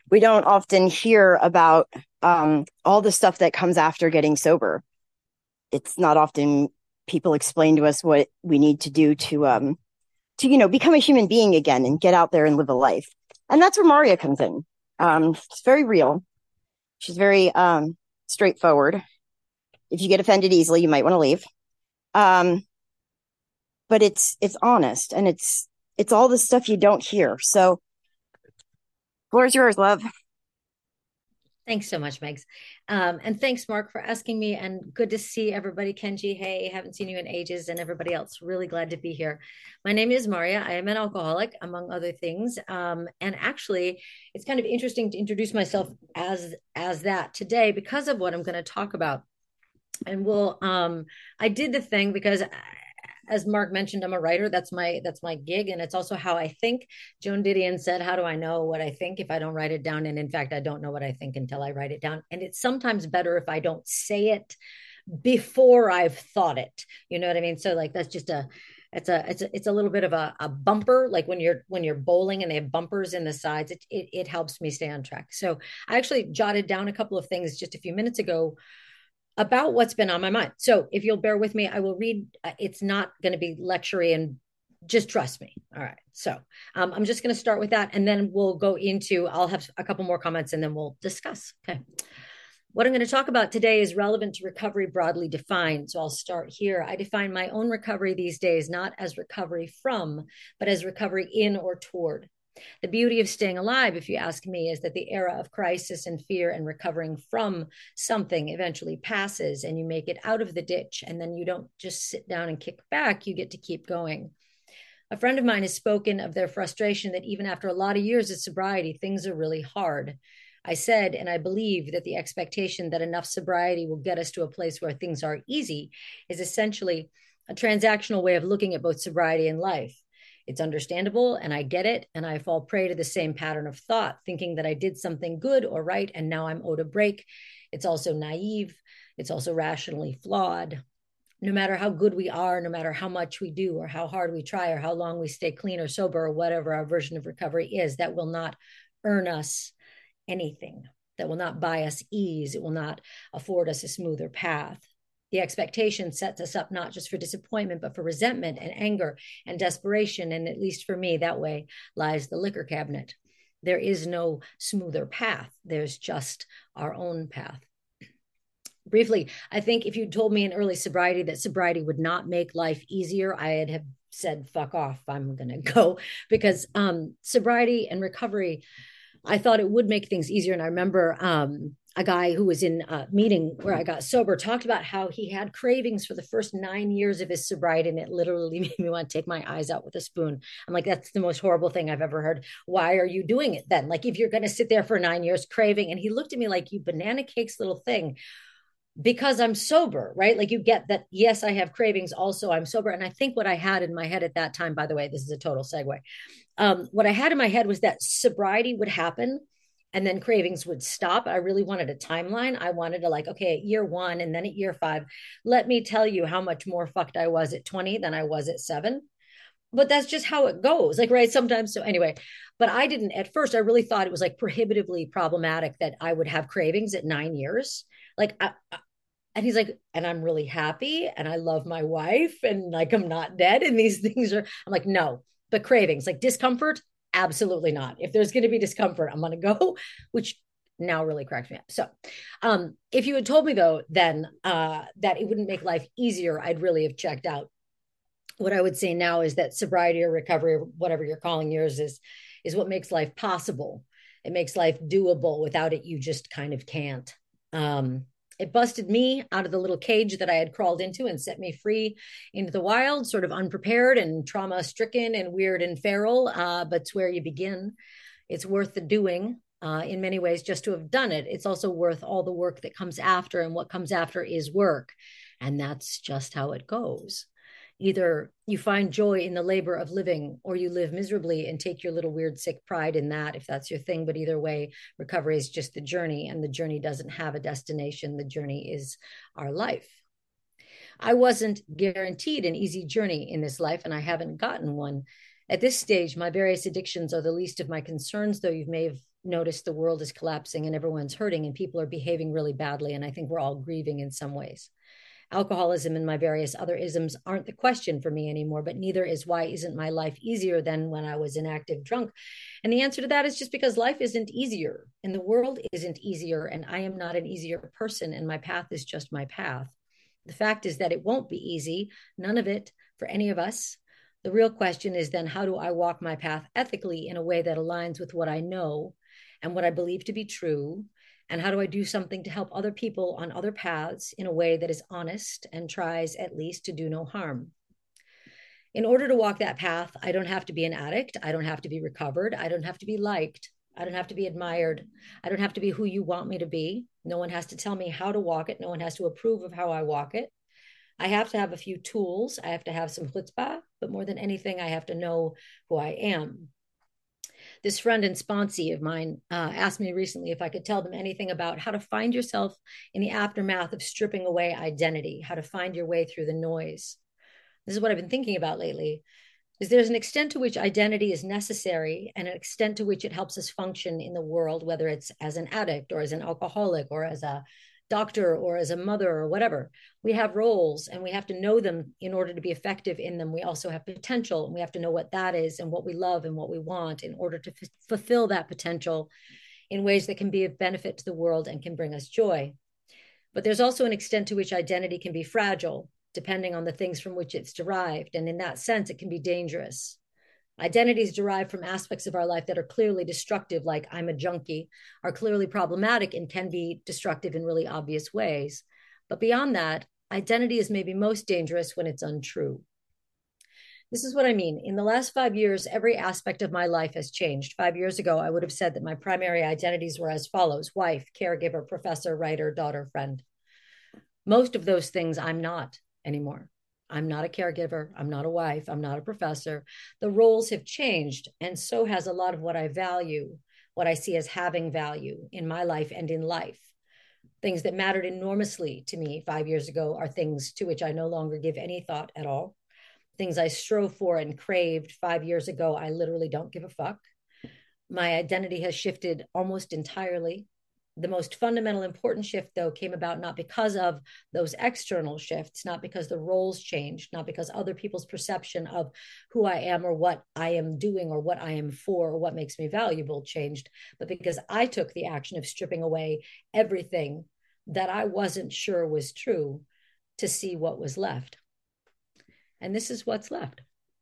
We don't often hear about all the stuff that comes after getting sober. It's not often people explain to us what we need to do to become a human being again and get out there and live a life. And that's where Maria comes in. It's very real. She's very straightforward. If you get offended easily, you might want to leave. Um, but it's honest, and it's all the stuff you don't hear. So, floor's yours, love. Thanks so much, Megs. And thanks, Mark, for asking me. And good to see everybody. Kenji, hey, haven't seen you in ages, and everybody else. Really glad to be here. My name is Maria. I am an alcoholic, among other things. And actually, it's kind of interesting to introduce myself as that today because of what I'm going to talk about. And I did the thing because as Mark mentioned, I'm a writer. That's my gig, and it's also how I think. Joan Didion said, "How do I know what I think if I don't write it down?" And in fact, I don't know what I think until I write it down. And it's sometimes better if I don't say it before I've thought it. You know what I mean? So like that's just a it's a little bit of a bumper, like when you're bowling and they have bumpers in the sides. It helps me stay on track. So I actually jotted down a couple of things just a few minutes ago about what's been on my mind. So if you'll bear with me, I will read. It's not going to be lectury, and just trust me. All right. So I'm just going to start with that, and then we'll go into. I'll have a couple more comments, and then we'll discuss. Okay. What I'm going to talk about today is relevant to recovery broadly defined. So I'll start here. I define my own recovery these days not as recovery from, but as recovery in or toward. The beauty of staying alive, if you ask me, is that the era of crisis and fear and recovering from something eventually passes and you make it out of the ditch. And then you don't just sit down and kick back, you get to keep going. A friend of mine has spoken of their frustration that even after a lot of years of sobriety, things are really hard. I said, and I believe that the expectation that enough sobriety will get us to a place where things are easy is essentially a transactional way of looking at both sobriety and life. It's understandable and I get it. And I fall prey to the same pattern of thought, thinking that I did something good or right and now I'm owed a break. It's also naive. It's also rationally flawed. No matter how good we are, no matter how much we do or how hard we try or how long we stay clean or sober or whatever our version of recovery is, that will not earn us anything. That will not buy us ease. It will not afford us a smoother path. The expectation sets us up not just for disappointment, but for resentment and anger and desperation. And at least for me, that way lies the liquor cabinet. There is no smoother path. There's just our own path. Briefly, I think if you told me in early sobriety that sobriety would not make life easier, I'd have said, fuck off, I'm going to go. Because sobriety and recovery, I thought it would make things easier. And I remember a guy who was in a meeting where I got sober talked about how he had cravings for the first 9 years of his sobriety. And it literally made me want to take my eyes out with a spoon. I'm like, that's the most horrible thing I've ever heard. Why are you doing it then? Like, if you're going to sit there for 9 years craving. And he looked at me like, you banana cakes little thing, because I'm sober, right? Like you get that, yes, I have cravings. Also, I'm sober. And I think what I had in my head at that time, by the way, this is a total segue. What I had in my head was that sobriety would happen and then cravings would stop. I really wanted a timeline. I wanted to, like, okay, at year one and then at year five, let me tell you how much more fucked I was at 20 than I was at 7. But that's just how it goes. Like, right. Sometimes. So anyway, but I didn't at first. I really thought it was like prohibitively problematic that I would have cravings at 9 years. Like and he's like, and I'm really happy and I love my wife and like I'm not dead. And these things are, I'm like, no, but cravings, like discomfort, absolutely not. If there's going to be discomfort, I'm going to go, which now really cracks me up. So, if you had told me though, then that it wouldn't make life easier, I'd really have checked out. What I would say now is that sobriety or recovery, or whatever you're calling yours, is what makes life possible. It makes life doable. Without it, you just kind of can't. Um, it busted me out of the little cage that I had crawled into and set me free into the wild, sort of unprepared and trauma stricken and weird and feral. But it's where you begin. It's worth the doing in many ways just to have done it. It's also worth all the work that comes after, and what comes after is work. And that's just how it goes. Either you find joy in the labor of living or you live miserably and take your little weird sick pride in that, if that's your thing. But either way, recovery is just the journey, and the journey doesn't have a destination. The journey is our life. I wasn't guaranteed an easy journey in this life, and I haven't gotten one. At this stage, my various addictions are the least of my concerns, though you may have notice the world is collapsing and everyone's hurting and people are behaving really badly. And I think we're all grieving in some ways. Alcoholism and my various other isms aren't the question for me anymore, but neither is why isn't my life easier than when I was an active drunk? And the answer to that is just because life isn't easier and the world isn't easier. And I am not an easier person and my path is just my path. The fact is that it won't be easy, none of it for any of us. The real question is then, how do I walk my path ethically in a way that aligns with what I know and what I believe to be true? And how do I do something to help other people on other paths in a way that is honest and tries at least to do no harm? In order to walk that path, I don't have to be an addict. I don't have to be recovered. I don't have to be liked. I don't have to be admired. I don't have to be who you want me to be. No one has to tell me how to walk it. No one has to approve of how I walk it. I have to have a few tools. I have to have some chutzpah, but more than anything, I have to know who I am. This friend and sponsee of mine asked me recently if I could tell them anything about how to find yourself in the aftermath of stripping away identity, how to find your way through the noise. This is what I've been thinking about lately. Is there's an extent to which identity is necessary and an extent to which it helps us function in the world, whether it's as an addict or as an alcoholic or as a doctor or as a mother or whatever. We have roles and we have to know them in order to be effective in them. We also have potential and we have to know what that is and what we love and what we want in order to fulfill that potential in ways that can be of benefit to the world and can bring us joy. But there's also an extent to which identity can be fragile, depending on the things from which it's derived. And in that sense, it can be dangerous. Identities derived from aspects of our life that are clearly destructive, like I'm a junkie, are clearly problematic and can be destructive in really obvious ways. But beyond that, identity is maybe most dangerous when it's untrue. This is what I mean. In the last 5 years, every aspect of my life has changed. 5 years ago, I would have said that my primary identities were as follows: wife, caregiver, professor, writer, daughter, friend. Most of those things I'm not anymore. I'm not a caregiver. I'm not a wife. I'm not a professor. The roles have changed. And so has a lot of what I value, what I see as having value in my life and in life. Things that mattered enormously to me 5 years ago are things to which I no longer give any thought at all. Things I strove for and craved 5 years ago, I literally don't give a fuck. My identity has shifted almost entirely. The most fundamental important shift, though, came about not because of those external shifts, not because the roles changed, not because other people's perception of who I am or what I am doing or what I am for or what makes me valuable changed, but because I took the action of stripping away everything that I wasn't sure was true to see what was left. And this is what's left.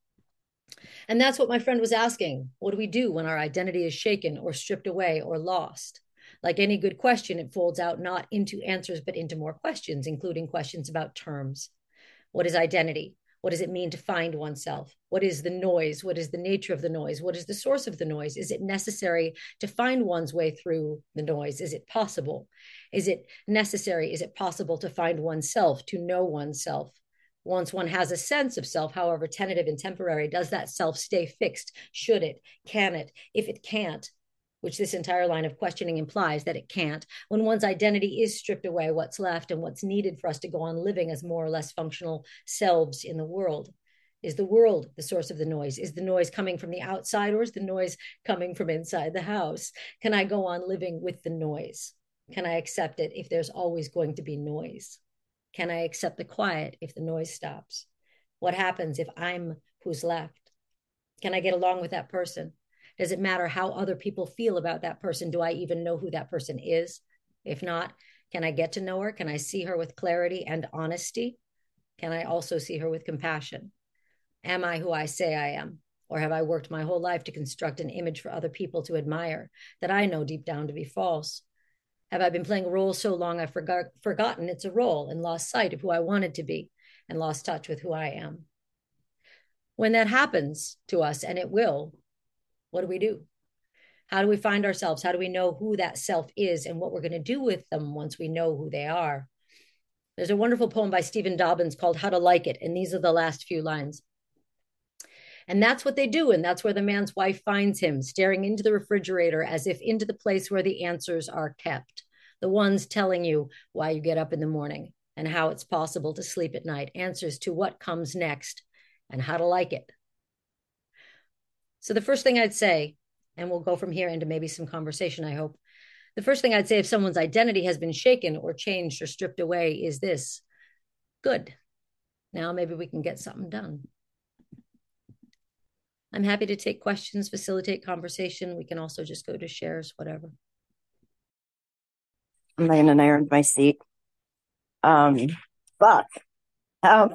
And that's what my friend was asking. What do we do when our identity is shaken or stripped away or lost? Like any good question, it folds out not into answers, but into more questions, including questions about terms. What is identity? What does it mean to find oneself? What is the noise? What is the nature of the noise? What is the source of the noise? Is it necessary to find one's way through the noise? Is it possible? Is it necessary? Is it possible to find oneself, to know oneself? Once one has a sense of self, however tentative and temporary, does that self stay fixed? Should it? Can it? If it can't, which this entire line of questioning implies that it can't, when one's identity is stripped away, what's left and what's needed for us to go on living as more or less functional selves in the world? Is the world the source of the noise? Is the noise coming from the outside or is the noise coming from inside the house? Can I go on living with the noise? Can I accept it if there's always going to be noise? Can I accept the quiet if the noise stops? What happens if I'm who's left? Can I get along with that person? Does it matter how other people feel about that person? Do I even know who that person is? If not, can I get to know her? Can I see her with clarity and honesty? Can I also see her with compassion? Am I who I say I am? Or have I worked my whole life to construct an image for other people to admire that I know deep down to be false? Have I been playing a role so long I've forgotten it's a role and lost sight of who I wanted to be and lost touch with who I am? When that happens to us, and it will, what do we do? How do we find ourselves? How do we know who that self is and what we're going to do with them once we know who they are? There's a wonderful poem by Stephen Dobbins called How to Like It, and these are the last few lines. And that's what they do, and that's where the man's wife finds him, staring into the refrigerator as if into the place where the answers are kept, the ones telling you why you get up in the morning and how it's possible to sleep at night, answers to what comes next and how to like it. So the first thing I'd say and we'll go from here into maybe some conversation, I hope. The first thing I'd say, if someone's identity has been shaken or changed or stripped away, is this: good. Now maybe we can get something done. I'm happy to take questions, facilitate conversation. We can also just go to shares, whatever. I'm laying and I earned my seat. But um,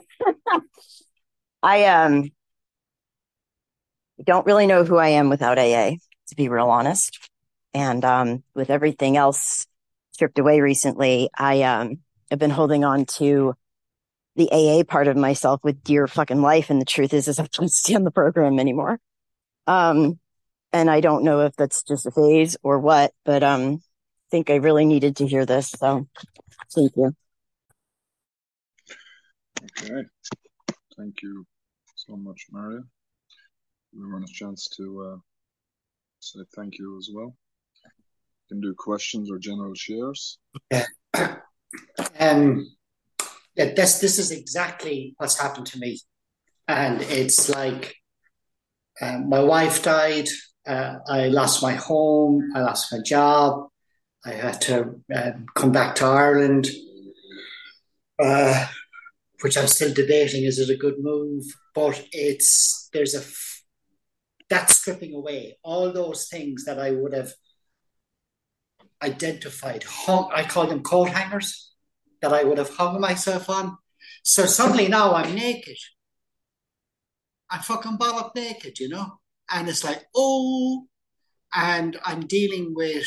I don't really know who I am without AA, to be real honest. And with everything else stripped away recently, have been holding on to the AA part of myself with dear fucking life. And the truth is I can't stand the program anymore. And I don't know if that's just a phase or what, but I think I really needed to hear this. So thank you. Okay. Thank you so much, Maria. Everyone has a chance to say thank you as well. You can do questions or general shares. Yeah. This is exactly what's happened to me. And it's like my wife died. I lost my home. I lost my job. I had to come back to Ireland, which I'm still debating. Is it a good move? But that's stripping away all those things that I would have identified. I call them coat hangers that I would have hung myself on. So suddenly now I'm naked. I'm fucking bollock naked, you know? And it's like, oh, and I'm dealing with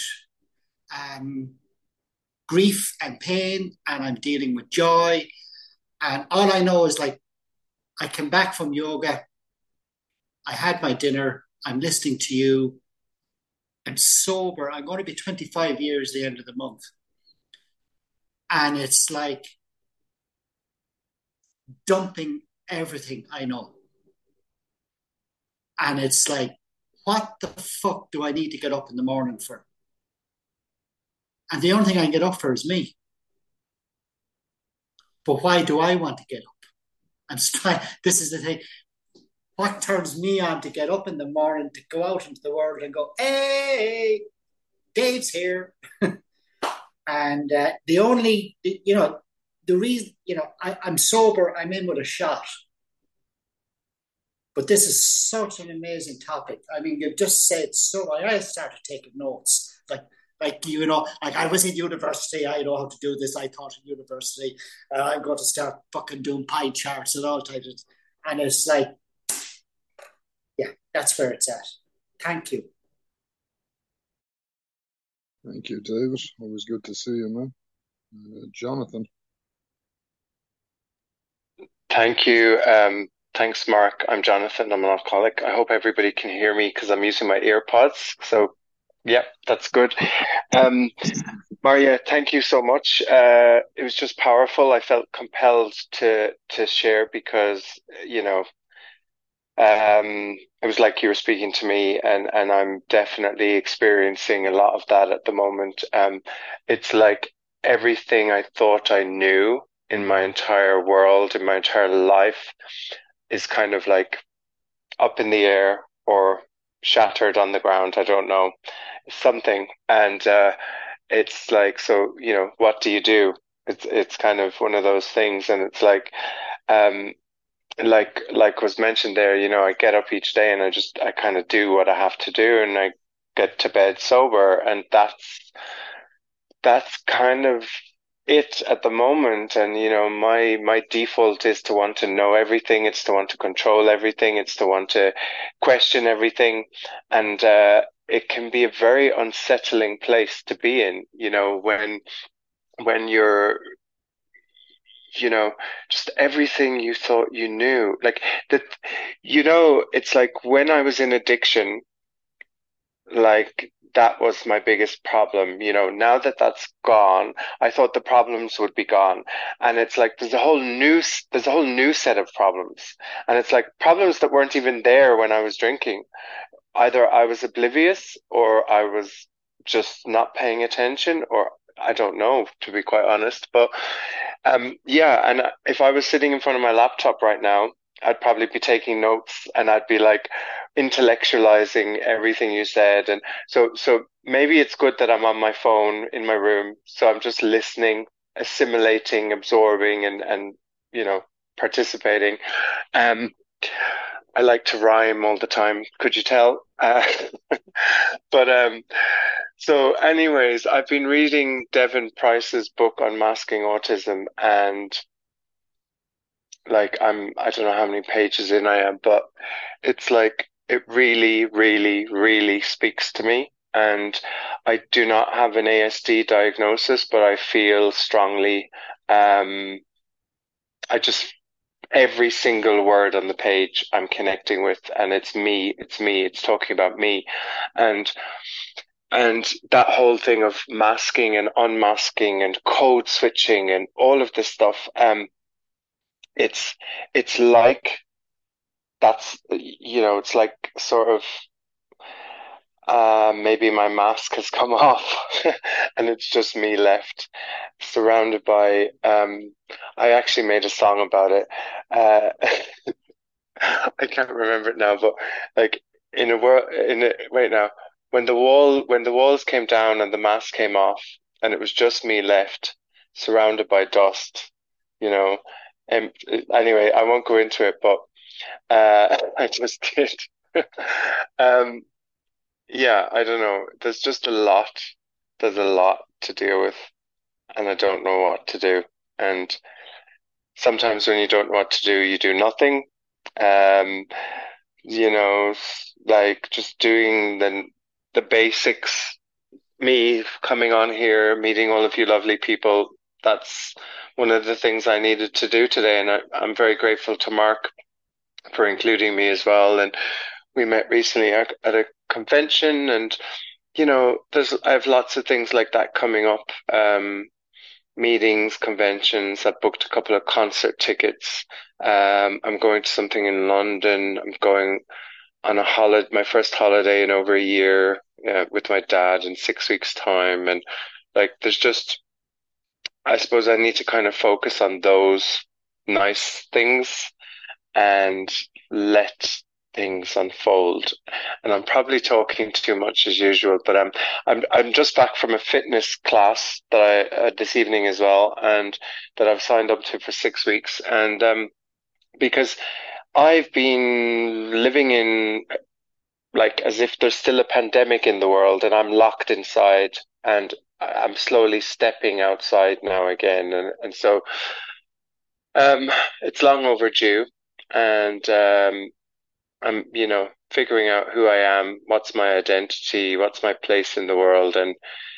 grief and pain, and I'm dealing with joy. And all I know is like, I came back from yoga. I had my dinner. I'm listening to you. I'm sober. I'm going to be 25 years the end of the month. And it's like dumping everything I know. And it's like, what the fuck do I need to get up in the morning for? And the only thing I can get up for is me. But why do I want to get up? This is the thing. What turns me on to get up in the morning, to go out into the world and go, hey, Dave's here. And the reason, I'm sober, I'm in with a shot. But this is such an amazing topic. I mean, you've just said so. I started taking notes. Like I was in university. I know how to do this. I taught in university. I'm going to start fucking doing pie charts and all types of. And it's like, yeah, that's where it's at. Thank you. Thank you, David. Always good to see you, man. Jonathan. Thank you. Thanks, Mark. I'm Jonathan. I'm an alcoholic. I hope everybody can hear me because I'm using my earpods. So, yeah, that's good. Maria, thank you so much. It was just powerful. I felt compelled to share because, it was like you were speaking to me, and I'm definitely experiencing a lot of that at the moment. It's like everything I thought I knew in my entire world, in my entire life, is kind of like up in the air or shattered on the ground. I don't know, something. And it's like, so, what do you do? It's kind of one of those things. And it's um, like was mentioned there, I get up each day and I kind of do what I have to do, and I get to bed sober. And that's kind of it at the moment. And my default is to want to know everything. It's to want to control everything. It's to want to question everything. And it can be a very unsettling place to be in, when you're, just everything you thought you knew, like that. It's like when I was in addiction, like that was my biggest problem. Now that that's gone, I thought the problems would be gone. And it's like there's a whole new set of problems. And it's like problems that weren't even there when I was drinking. Either I was oblivious, or I was just not paying attention, or I don't know, to be quite honest. But yeah, and if I was sitting in front of my laptop right now, I'd probably be taking notes and I'd be like intellectualizing everything you said. And so maybe it's good that I'm on my phone in my room. So I'm just listening, assimilating, absorbing and, you know, participating. Um, I like to rhyme all the time. Could you tell? But so anyways, I've been reading Devin Price's book on masking autism, and like I don't know how many pages in I am, but it's like it really, really, really speaks to me. And I do not have an ASD diagnosis, but I feel strongly. Um, I just every single word on the page I'm connecting with, and it's me, it's me, it's talking about me, and that whole thing of masking and unmasking and code switching and all of this stuff. It's it's like that's you know it's like sort of maybe my mask has come off and it's just me left surrounded by I actually made a song about it. I can't remember it now, but like in a world in a wait now when the walls came down and the mask came off and it was just me left surrounded by dust, you know. And anyway, I won't go into it, but I just did. Um, yeah, I don't know. There's just a lot. There's a lot to deal with, and I don't know what to do. And sometimes when you don't know what to do, you do nothing. Um, you know, like just doing the basics. Me coming on here, meeting all of you lovely people. That's one of the things I needed to do today, and I'm very grateful to Mark for including me as well. And we met recently at a convention, and you know, I have lots of things like that coming up. Meetings, conventions. I've booked a couple of concert tickets. I'm going to something in London. I'm going on a holiday, my first holiday in over a year, with my dad in 6 weeks' time. And like, there's just, I suppose I need to kind of focus on those nice things and let things unfold. And I'm probably talking too much as usual, but I'm just back from a fitness class that I this evening as well, and that I've signed up to for 6 weeks. And because I've been living in like as if there's still a pandemic in the world, and I'm locked inside, and I'm slowly stepping outside now again, and so um, it's long overdue, and I'm, you know, figuring out who I am, what's my identity, what's my place in the world, and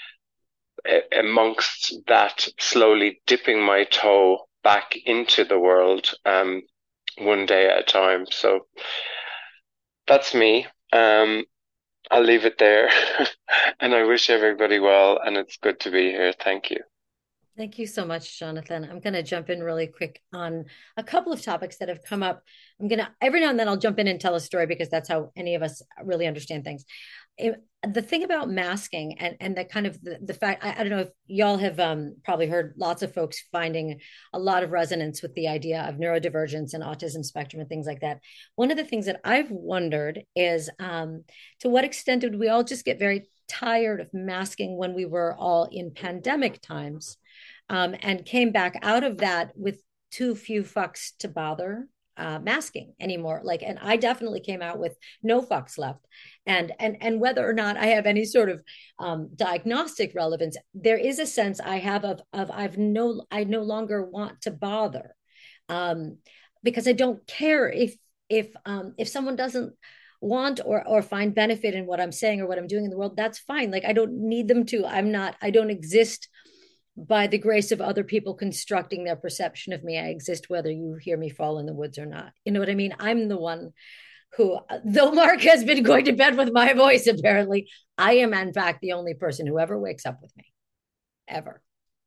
amongst that, slowly dipping my toe back into the world, one day at a time. So that's me. I'll leave it there, and I wish everybody well, and it's good to be here. Thank you. Thank you so much, Jonathan. I'm going to jump in really quick on a couple of topics that have come up. I'm going to, every now and then, I'll jump in and tell a story because that's how any of us really understand things. The thing about masking and the kind of the fact, I don't know if y'all have probably heard lots of folks finding a lot of resonance with the idea of neurodivergence and autism spectrum and things like that. One of the things that I've wondered is to what extent did we all just get very tired of masking when we were all in pandemic times? And came back out of that with too few fucks to bother masking anymore. Like, and I definitely came out with no fucks left. And whether or not I have any sort of diagnostic relevance, there is a sense I have of I no longer want to bother, because I don't care if someone doesn't want or find benefit in what I'm saying or what I'm doing in the world. That's fine. Like, I don't need them to. I don't exist by the grace of other people constructing their perception of me. I exist whether you hear me fall in the woods or not. You know what I mean? I'm the one who, though Mark has been going to bed with my voice, apparently, I am, in fact, the only person who ever wakes up with me, ever.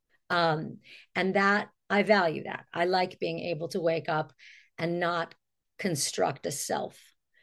And that, I value that. I like being able to wake up and not construct a self.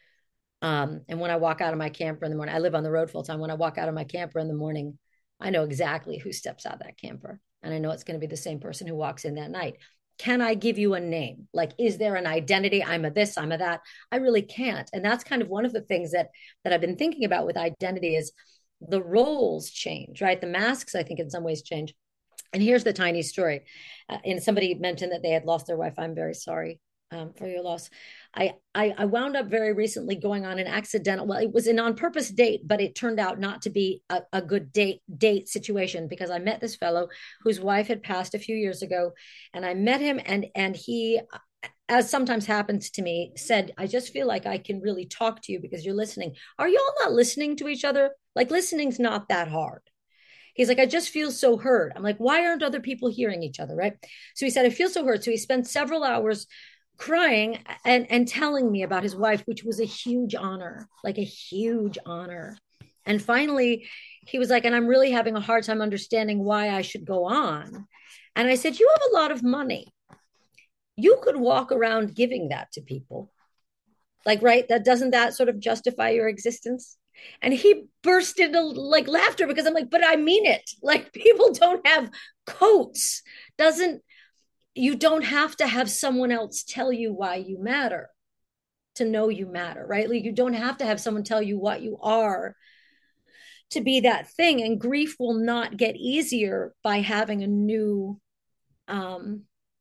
And when I walk out of my camper in the morning, I live on the road full time. When I walk out of my camper in the morning, I know exactly who steps out of that camper. And I know it's going to be the same person who walks in that night. can I give you a name? Like, is there an identity? I'm a this, I'm a that. I really can't. And that's kind of one of the things that I've been thinking about with identity is the roles change, right? The masks, I think, in some ways change. And here's the tiny story. And somebody mentioned that they had lost their wife. I'm very sorry for your loss. I wound up very recently going on an accidental, well, it was an on purpose date, but it turned out not to be a good date situation, because I met this fellow whose wife had passed a few years ago, and I met him, and he, as sometimes happens to me, said, I just feel like I can really talk to you because you're listening. Are y'all not listening to each other? Like, listening's not that hard. He's like, I just feel so heard. I'm like, why aren't other people hearing each other? Right. So he said, I feel so heard. So he spent several hours crying and telling me about his wife, which was a huge honor, like a huge honor. And finally, he was like, and I'm really having a hard time understanding why I should go on. And I said, you have a lot of money. You could walk around giving that to people. Like, right? That doesn't that sort of justify your existence? And he burst into like laughter, because I'm like, but I mean it. Like, people don't have coats. Doesn't You don't have to have someone else tell you why you matter to know you matter, right? Like, you don't have to have someone tell you what you are to be that thing. And grief will not get easier by having a new um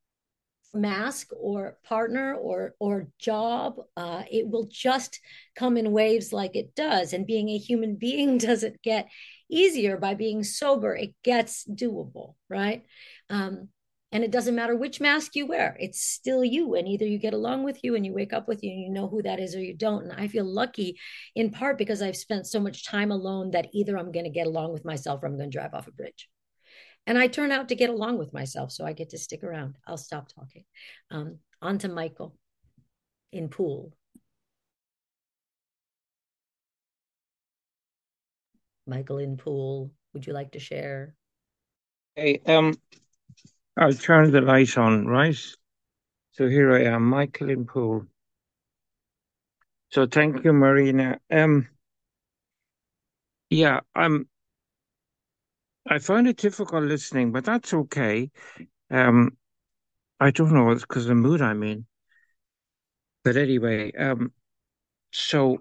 mask or partner or job. It will just come in waves like it does. And being a human being doesn't get easier by being sober. It gets doable, right? And it doesn't matter which mask you wear, it's still you. And either you get along with you and you wake up with you and you know who that is, or you don't. And I feel lucky in part because I've spent so much time alone that either I'm going to get along with myself or I'm going to drive off a bridge. And I turn out to get along with myself, so I get to stick around. I'll stop talking. On to Michael in Poole. Michael in Poole, would you like to share? Hey, I'll turn the light on, right? So here I am, Michael in Poole. So thank you, Marina. Yeah, I find it difficult listening, but that's okay. I don't know, it's because of the mood I'm in. But anyway, so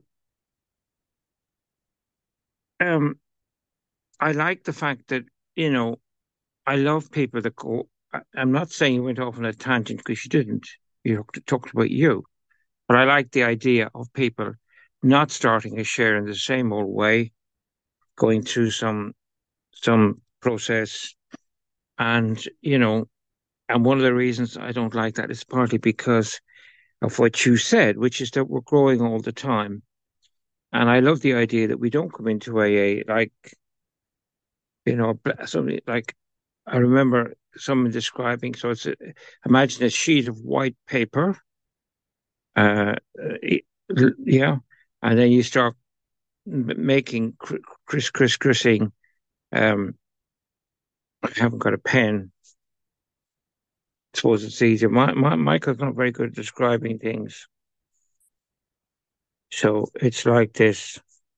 um, I like the fact that, you know, I love people that go. I'm not saying you went off on a tangent because you didn't. You talked about you, but I like the idea of people not starting a share in the same old way, going through some process, and and one of the reasons I don't like that is partly because of what you said, which is that we're growing all the time. And I love the idea that we don't come into AA like, something like I remember someone describing. So imagine a sheet of white paper, uh, yeah, and then you start making crissing. I haven't got a pen. I suppose it's easier. Michael's not very good at describing things. So it's like this.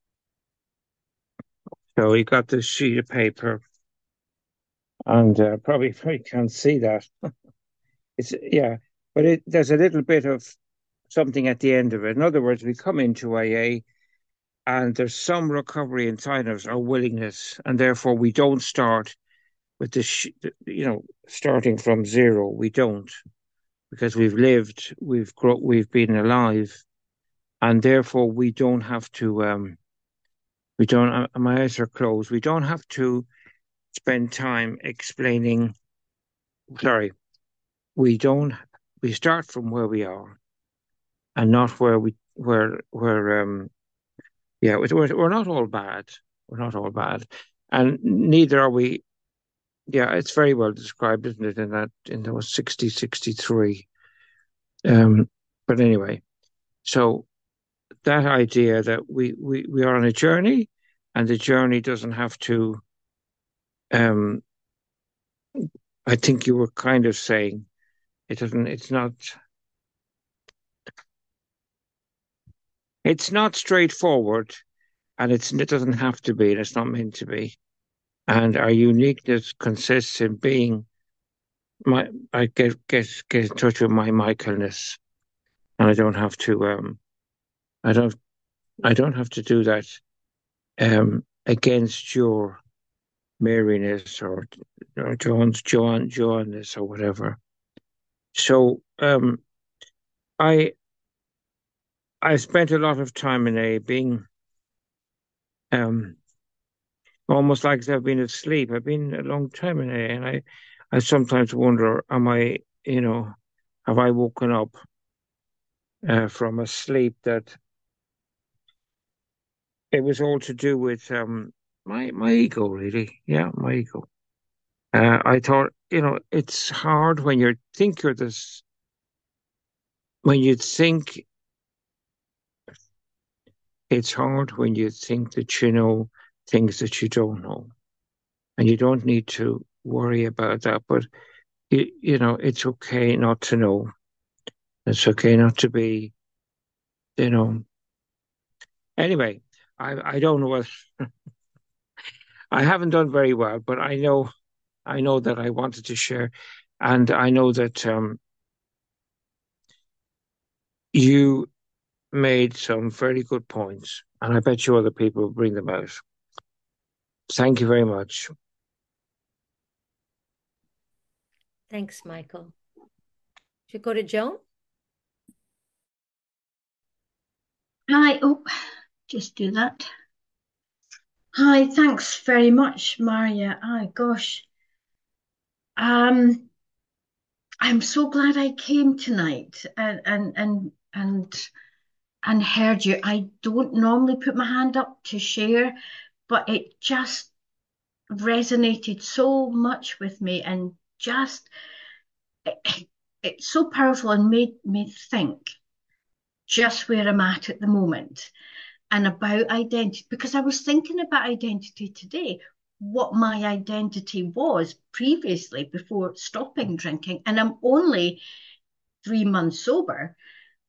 So he got this sheet of paper, and probably can't see that. It's yeah, but there's a little bit of something at the end of it. In other words, we come into AA, and there's some recovery inside of us, our willingness, and therefore we don't start with this, starting from zero. We don't, because we've lived, we've been alive, and therefore we don't have to. We don't. My eyes are closed. We don't have to spend time explaining. Sorry, we don't. We start from where we are, and not where. Yeah, we're not all bad. We're not all bad, and neither are we. Yeah, it's very well described, isn't it? In those 63. But anyway, so that idea that we are on a journey, and the journey doesn't have to. Um, I think you were kind of saying it doesn't. It's not. It's not straightforward, and it doesn't have to be, and it's not meant to be. And our uniqueness consists in being I get in touch with my Michaelness, and I don't have to do that against your Maryness or Johanness or whatever. So I spent a lot of time in A being um almost like as I've been asleep. I've been a long time in A, and I sometimes wonder, have I woken up from a sleep that it was all to do with my ego, really. Yeah, my ego. I thought, it's hard when you think you're this, when you think it's hard when you think that you know things that you don't know, and you don't need to worry about that. But it's okay not to know. It's okay not to be, you know. Anyway, I don't know what I haven't done very well, but I know that I wanted to share, and I know that you made some very good points, and I bet you other people will bring them out. Thank you very much. Thanks, Michael. Should we go to Joan? Hi, just do that. Hi, thanks very much, Maria. Gosh. I'm so glad I came tonight and heard you. I don't normally put my hand up to share, but it just resonated so much with me and just it's so powerful and made me think just where I'm at the moment and about identity, because I was thinking about identity today, what my identity was previously before stopping drinking, and I'm only 3 months sober.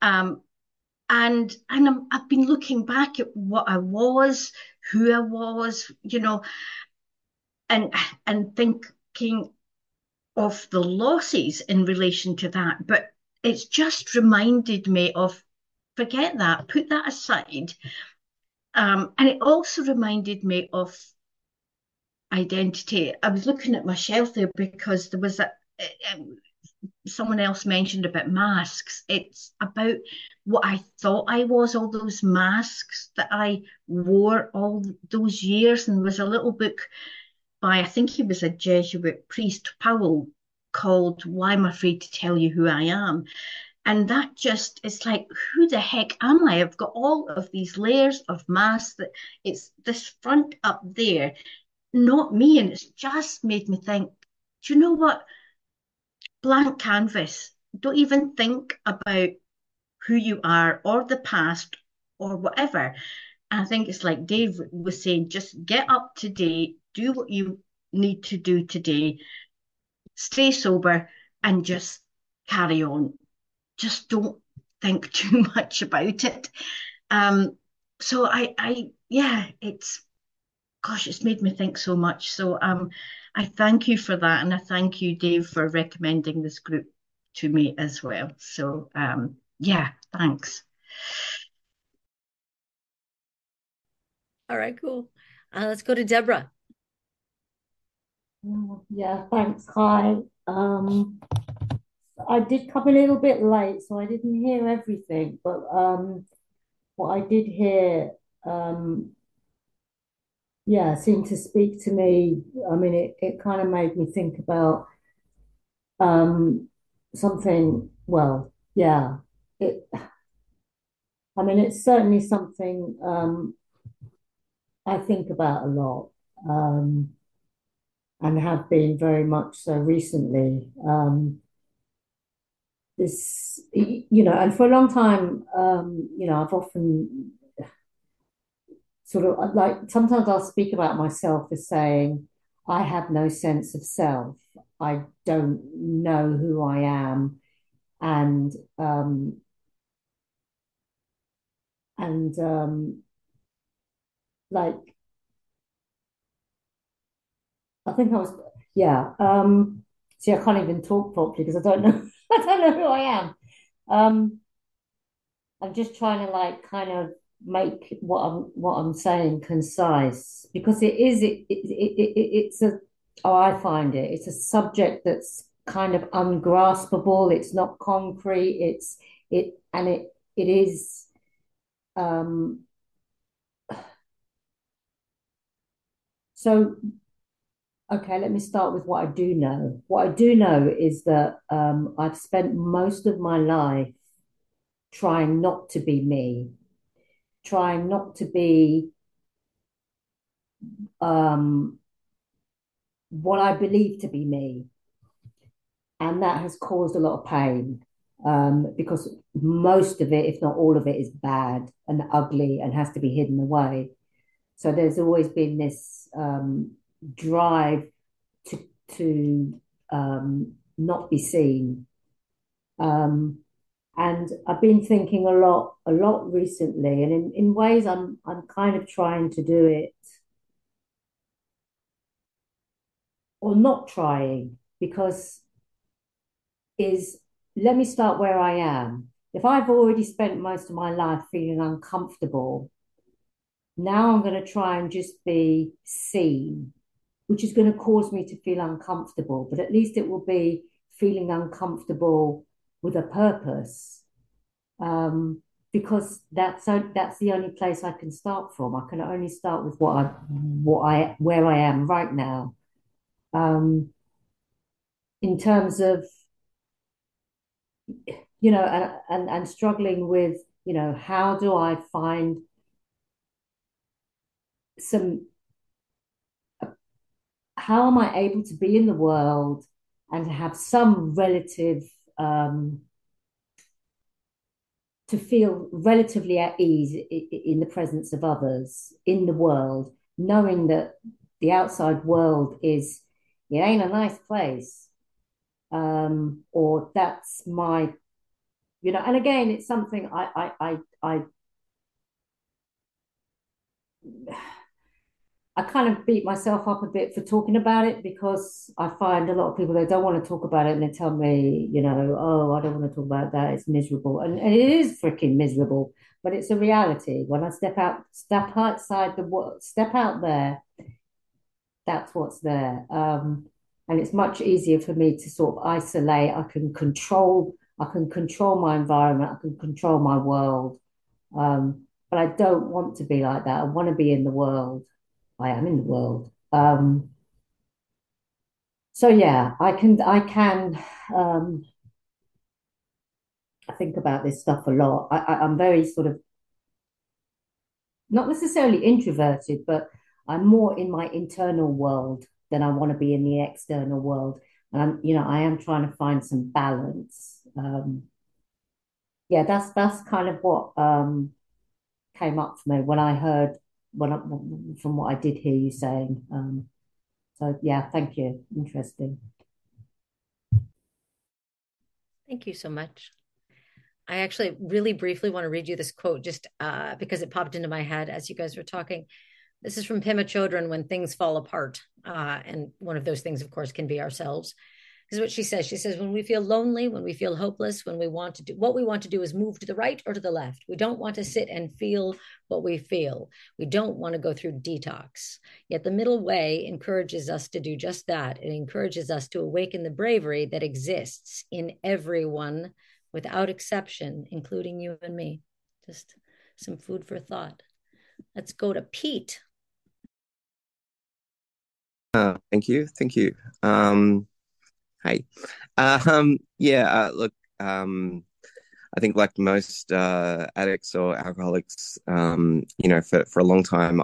I've been looking back at what I was, who I was, and thinking of the losses in relation to that. But it's just reminded me of forget that, put that aside. And it also reminded me of identity. I was looking at my shelf there because there was someone else mentioned about masks. It's about what I thought I was, all those masks that I wore all those years. And there was a little book by, I think he was a Jesuit priest, Powell, called Why I'm Afraid to Tell You Who I Am. And that just, it's like, who the heck am I? I've got all of these layers of masks that it's this front up there, not me. And it's just made me think, do you know what? Blank canvas. Don't even think about who you are or the past or whatever. And I think it's like Dave was saying, just get up today, do what you need to do today, stay sober, and just carry on. Just don't think too much about it. So yeah, it's made me think so much. So I thank you for that, and I thank you, Dave, for recommending this group to me as well. So yeah, thanks. All right, cool. Let's go to Deborah. Yeah, thanks. Hi. I did come a little bit late, so I didn't hear everything, but what I did hear, yeah, seemed to speak to me. I mean, it kind of made me think about something, well, yeah, it, I mean, it's certainly something I think about a lot, and have been very much so recently. This, and for a long time, I've often sort of like sometimes I'll speak about myself as saying, I have no sense of self. I don't know who I am. And and like I think I was, yeah. See, I can't even talk properly because I don't know I don't know who I am. Um, I'm just trying to like kind of make what I'm saying concise because it's a oh I find it's a subject that's kind of ungraspable. It's not concrete. It is um so okay, let me start with what I do know. What I do know is that I've spent most of my life trying not to be me, trying not to be um, what I believe to be me. And that has caused a lot of pain because most of it, if not all of it, is bad and ugly and has to be hidden away. So there's always been this drive to not be seen. And I've been thinking a lot recently, and in ways I'm kind of trying to do it or not trying because is let me start where I am. If I've already spent most of my life feeling uncomfortable, now I'm going to try and just be seen, which is going to cause me to feel uncomfortable, but at least it will be feeling uncomfortable with a purpose. Because that's the only place I can start from. I can only start with where I am right now. In terms of and struggling with how do I find some how am I able to be in the world and to have some relative to feel relatively at ease in the presence of others in the world, knowing that the outside world it ain't a nice place. Or that's my, and again, it's something I kind of beat myself up a bit for talking about it because I find a lot of people they don't want to talk about it and they tell me, oh, I don't want to talk about that. It's miserable. And it is freaking miserable, but it's a reality. When I step outside the world, step out there, that's what's there. And it's much easier for me to sort of isolate. I can control my environment, I can control my world. But I don't want to be like that. I want to be in the world. I am in the world. So yeah, I think about this stuff a lot. I'm very sort of not necessarily introverted, but I'm more in my internal world than I want to be in the external world. And I am trying to find some balance. Yeah, that's kind of what came up for me when I heard from what I did hear you saying. So yeah, thank you. Interesting. Thank you so much. I actually really briefly want to read you this quote just because it popped into my head as you guys were talking. This is from Pema Chodron, When Things Fall Apart. And one of those things, of course, can be ourselves. This is what she says. She says, when we feel lonely, when we feel hopeless, when we want to do what we want to do is move to the right or to the left. We don't want to sit and feel what we feel. We don't want to go through detox. Yet the middle way encourages us to do just that. It encourages us to awaken the bravery that exists in everyone without exception, including you and me. Just some food for thought. Let's go to Pete. Thank you. Hey. Look, I think like most addicts or alcoholics, for a long time,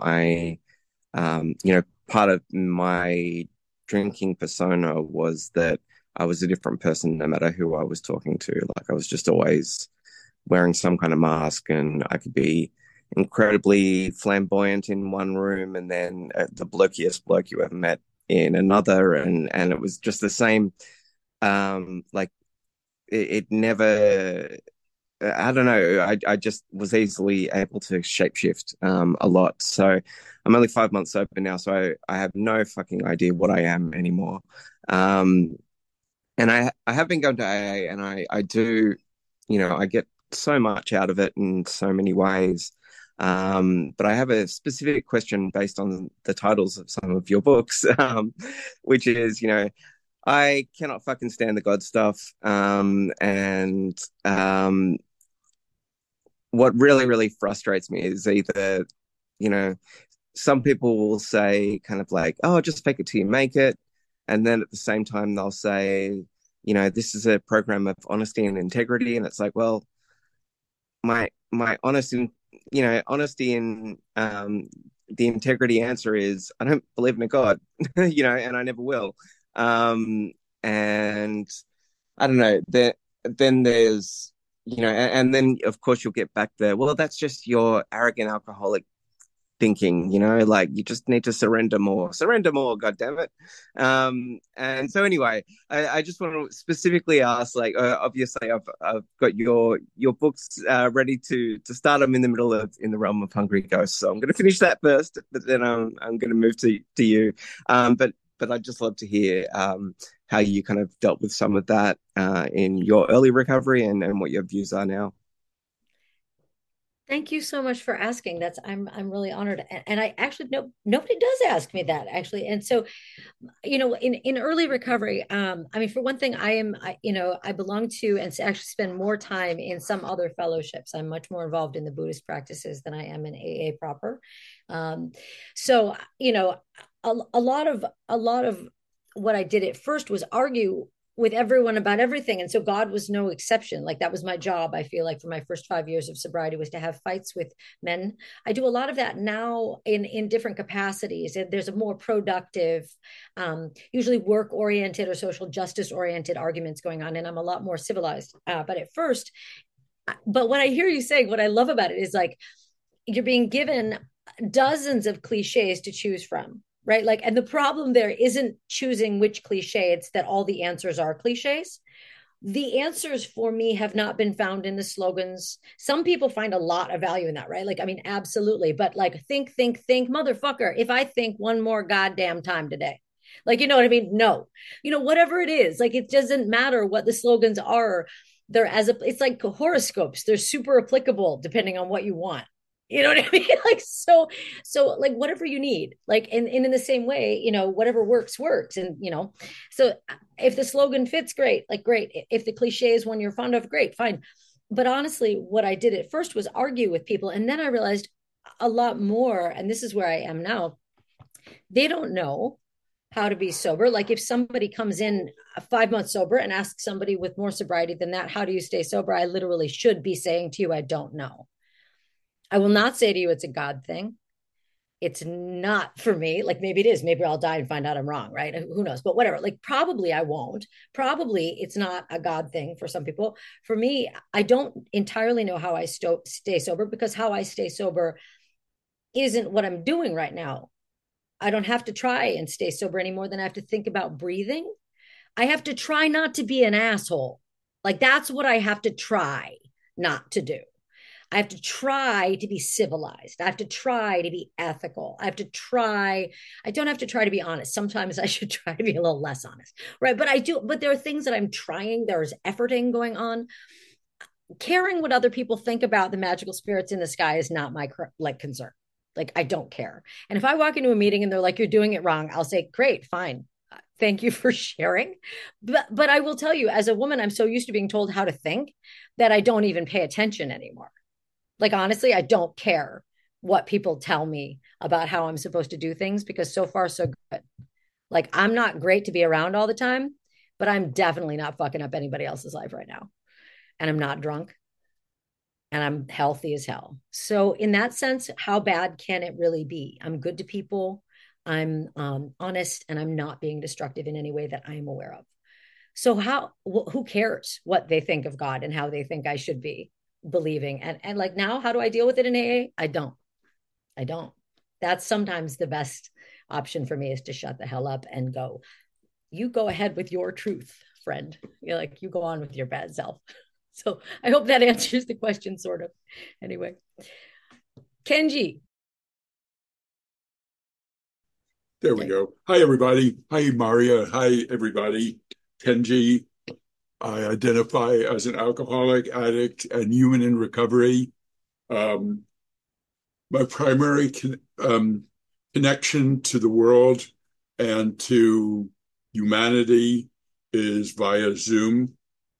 part of my drinking persona was that I was a different person no matter who I was talking to. Like I was just always wearing some kind of mask, and I could be incredibly flamboyant in one room and then the blokiest bloke you ever met in another, and it was just the same. Like it never. I don't know. I just was easily able to shapeshift a lot. So I'm only 5 months sober now, so I have no fucking idea what I am anymore. And I have been going to AA, and I do, I get so much out of it in so many ways. But I have a specific question based on the titles of some of your books, which is, I cannot fucking stand the God stuff. And what really, really frustrates me is either, you know, some people will say kind of like, oh, just fake it till you make it. And then at the same time, they'll say, this is a program of honesty and integrity. And it's like, well, my honesty and the integrity answer is I don't believe in a God, and I never will. And I don't know. Then there's, and then of course you'll get back there. Well, that's just your arrogant alcoholic thinking, like you just need to surrender more, god damn it. And so anyway, I just want to specifically ask, like, obviously I've got your books ready to start. I'm in the middle of In the Realm of Hungry Ghosts, so I'm going to finish that first, but then I'm going to move to you. But I'd just love to hear how you kind of dealt with some of that in your early recovery and what your views are now. Thank you so much for asking. I'm really honored, and I actually nobody does ask me that actually. And so, in early recovery, I mean, for one thing, I belong to and actually spend more time in some other fellowships. I'm much more involved in the Buddhist practices than I am in AA proper. So a lot of what I did at first was argue with everyone about everything, and so God was no exception. Like, that was my job. I feel like for my first 5 years of sobriety was to have fights with men. I do a lot of that now in different capacities, and there's a more productive, usually work oriented or social justice oriented arguments going on, and I'm a lot more civilized. But at first, but what I hear you saying, what I love about it is, like, you're being given dozens of cliches to choose from, right? Like, and the problem there isn't choosing which cliche, it's that all the answers are cliches. The answers for me have not been found in the slogans. Some people find a lot of value in that, right? Like, I mean, absolutely. But like, think, motherfucker, if I think one more goddamn time today, like, you know what I mean? No, whatever it is, like, it doesn't matter what the slogans are. It's like horoscopes. They're super applicable depending on what you want. You know what I mean? Like, so like, whatever you need, like, and in the same way, whatever works. And, so if the slogan fits, great, like, great. If the cliche is one you're fond of, great, fine. But honestly, what I did at first was argue with people. And then I realized a lot more, and this is where I am now. They don't know how to be sober. Like, if somebody comes in 5 months sober and asks somebody with more sobriety than that, how do you stay sober? I literally should be saying to you, I don't know. I will not say to you it's a God thing. It's not for me. Like, maybe it is. Maybe I'll die and find out I'm wrong, right? Who knows? But whatever. Like, probably I won't. Probably it's not a God thing for some people. For me, I don't entirely know how I stay sober, because how I stay sober isn't what I'm doing right now. I don't have to try and stay sober any more than I have to think about breathing. I have to try not to be an asshole. Like, that's what I have to try not to do. I have to try to be civilized. I have to try to be ethical. I don't have to try to be honest. Sometimes I should try to be a little less honest, right? But there are things that I'm trying. There's efforting going on. Caring what other people think about the magical spirits in the sky is not my concern. Like, I don't care. And if I walk into a meeting and they're like, you're doing it wrong, I'll say, great, fine. Thank you for sharing. But I will tell you, as a woman, I'm so used to being told how to think that I don't even pay attention anymore. Like, honestly, I don't care what people tell me about how I'm supposed to do things, because so far so good. Like, I'm not great to be around all the time, but I'm definitely not fucking up anybody else's life right now. And I'm not drunk, and I'm healthy as hell. So in that sense, how bad can it really be? I'm good to people. I'm honest, and I'm not being destructive in any way that I am aware of. So who cares what they think of God and how they think I should be believing? And like, now, how do I deal with it in AA? I don't. That's sometimes the best option for me, is to shut the hell up and go, you go ahead with your truth, friend. You're like, you go on with your bad self. So I hope that answers the question, sort of. Anyway, Kenji. There we go. Hi, everybody. Hi, Maria. Hi, everybody. Kenji. I identify as an alcoholic addict and human in recovery. My primary connection to the world and to humanity is via Zoom,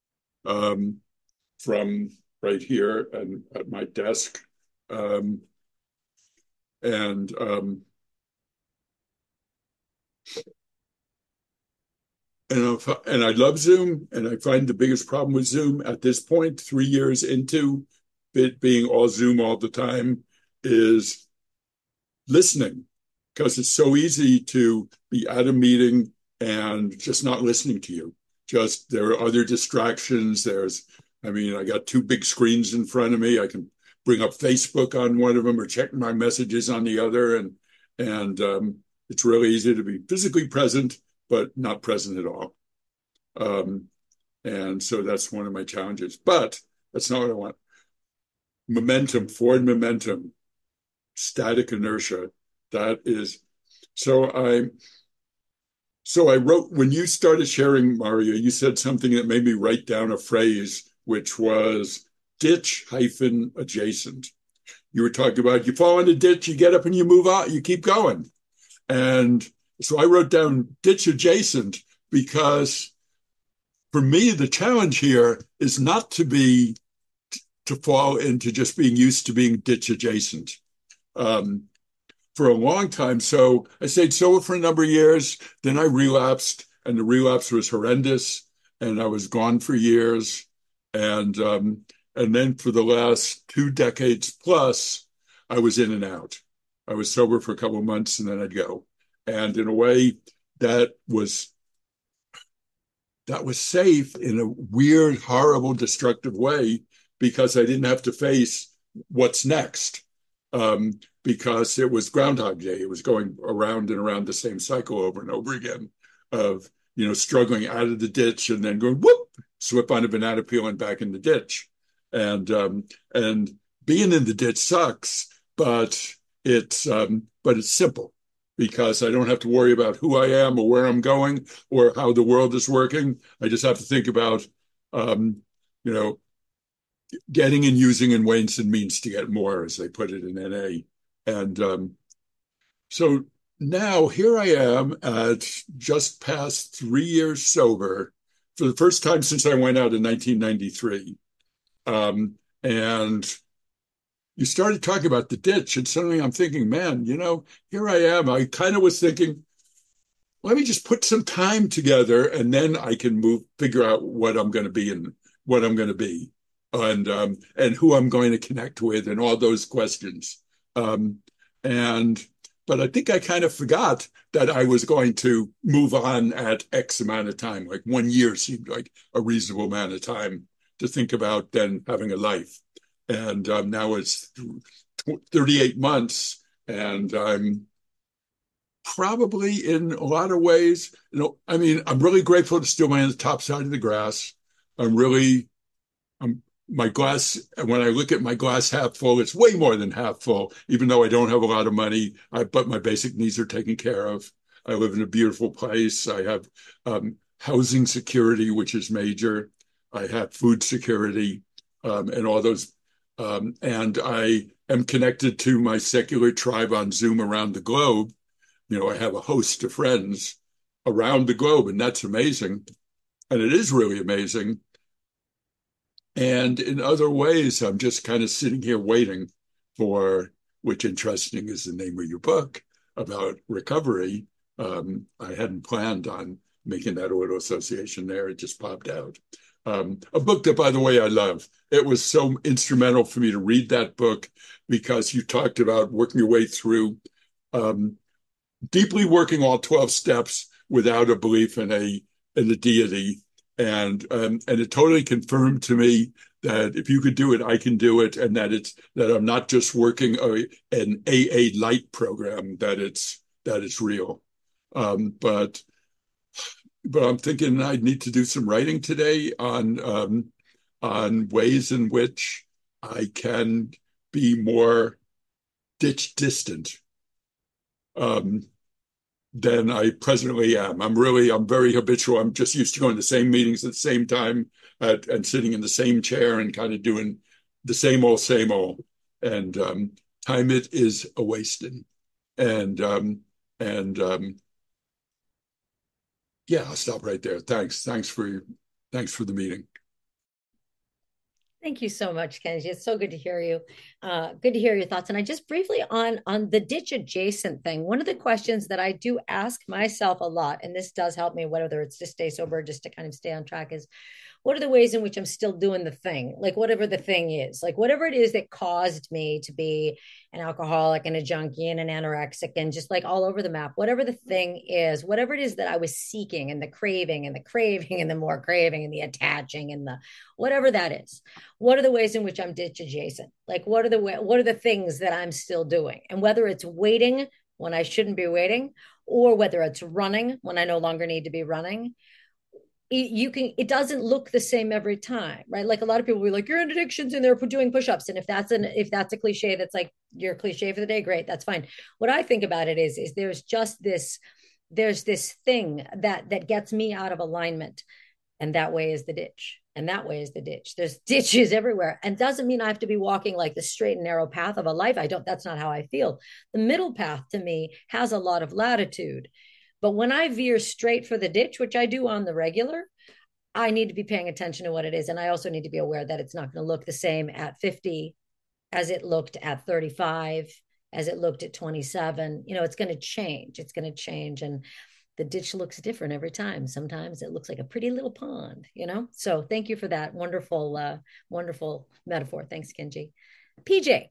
from right here and at my desk. Um, and and I love Zoom, and I find the biggest problem with Zoom at this point, 3 years into it being all Zoom all the time, is listening, because it's so easy to be at a meeting and just not listening to you. Just there are other distractions. I got two big screens in front of me. I can bring up Facebook on one of them or check my messages on the other, and it's really easy to be physically present but not present at all. And so that's one of my challenges. But that's not what I want. Momentum, forward momentum, static inertia. That is so I wrote, when you started sharing, Mario, you said something that made me write down a phrase, which was ditch hyphen adjacent. You were talking about you fall in a ditch, you get up and you move on, you keep going. And so I wrote down ditch adjacent, because for me, the challenge here is not to fall into just being used to being ditch adjacent. For a long time. So I stayed sober for a number of years. Then I relapsed, and the relapse was horrendous, and I was gone for years. And then for the last 2 decades plus, I was in and out. I was sober for a couple of months, and then I'd go. And in a way, that was safe in a weird, horrible, destructive way, because I didn't have to face what's next. Because it was Groundhog Day. It was going around and around the same cycle over and over again of, struggling out of the ditch and then going, whoop, slip on a banana peel and back in the ditch. And being in the ditch sucks, but it's simple, because I don't have to worry about who I am or where I'm going or how the world is working. I just have to think about, getting and using in ways and means to get more, as they put it in NA. And so now here I am at just past 3 years sober for the first time since I went out in 1993. And you started talking about the ditch, and suddenly I'm thinking, man, here I am. I kind of was thinking, let me just put some time together, and then I can figure out what I'm going to be and what I'm going to be. And who I'm going to connect with, and all those questions. But I think I kind of forgot that I was going to move on at X amount of time. Like 1 year seemed like a reasonable amount of time to think about then having a life. And now it's 38 months, and I'm probably in a lot of ways, I'm really grateful to still be on the top side of the grass. My glass, when I look at my glass half full, it's way more than half full, even though I don't have a lot of money, but my basic needs are taken care of. I live in a beautiful place. I have housing security, which is major. I have food security, and all those. And I am connected to my secular tribe on Zoom around the globe. I have a host of friends around the globe, and that's amazing. And it is really amazing. And in other ways, I'm just kind of sitting here waiting for, which interesting is the name of your book about recovery. I hadn't planned on making that auto association there. It just popped out. A book that, by the way, I love. It was so instrumental for me to read that book, because you talked about working your way through, deeply working all 12 steps without a belief in the deity. And it totally confirmed to me that if you could do it, I can do it, and that I'm not just working an AA light program, that it's real. But I'm thinking I need to do some writing today on ways in which I can be more ditch distant. than I presently am. I'm very habitual. I'm just used to going to the same meetings at the same time and sitting in the same chair and kind of doing the same old. And time it is a wasting. And and yeah, I'll stop right there. Thanks for the meeting. Thank you so much, Kenji. It's so good to hear you. Good to hear your thoughts. And I just briefly on the ditch adjacent thing. One of the questions that I do ask myself a lot, and this does help me, whether it's to stay sober, or just to kind of stay on track, is what are the ways in which I'm still doing the thing? Like whatever the thing is, like whatever it is that caused me to be an alcoholic and a junkie and an anorexic and just like all over the map, whatever the thing is, whatever it is that I was seeking and the craving and the craving and the more craving and the attaching and the whatever that is. What are the ways in which I'm ditch adjacent? Like what are the things that I'm still doing? And whether it's waiting when I shouldn't be waiting, or whether it's running when I no longer need to be running, it doesn't look the same every time, right? Like a lot of people will be like, you're in addictions and they're doing push-ups. And if that's a cliche, that's like your cliche for the day, great, that's fine. What I think about it is there's this thing that gets me out of alignment. And that way is the ditch. And that way is the ditch. There's ditches everywhere. And doesn't mean I have to be walking like the straight and narrow path of a life. That's not how I feel. The middle path to me has a lot of latitude. But when I veer straight for the ditch, which I do on the regular, I need to be paying attention to what it is. And I also need to be aware that it's not going to look the same at 50 as it looked at 35, as it looked at 27. It's going to change. It's going to change. And the ditch looks different every time. Sometimes it looks like a pretty little pond. So thank you for that wonderful, wonderful metaphor. Thanks, Kenji. PJ.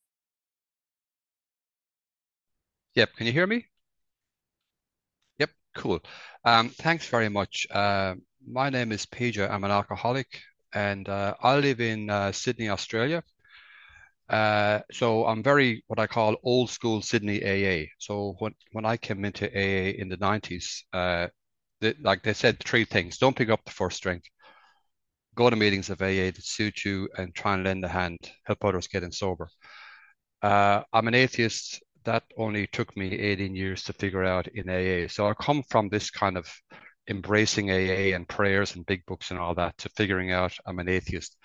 Yep. Can you hear me? Yep. Cool. Thanks very much. My name is PJ. I'm an alcoholic, and I live in Sydney, Australia. So I'm very what I call old school Sydney AA. So when I came into AA in the 90s, they said three things: don't pick up the first drink, go to meetings of AA that suit you, and try and lend a hand, help others getting sober. I'm an atheist. That only took me 18 years to figure out in AA. So I come from this kind of embracing AA and prayers and big books and all that to figuring out I'm an atheist.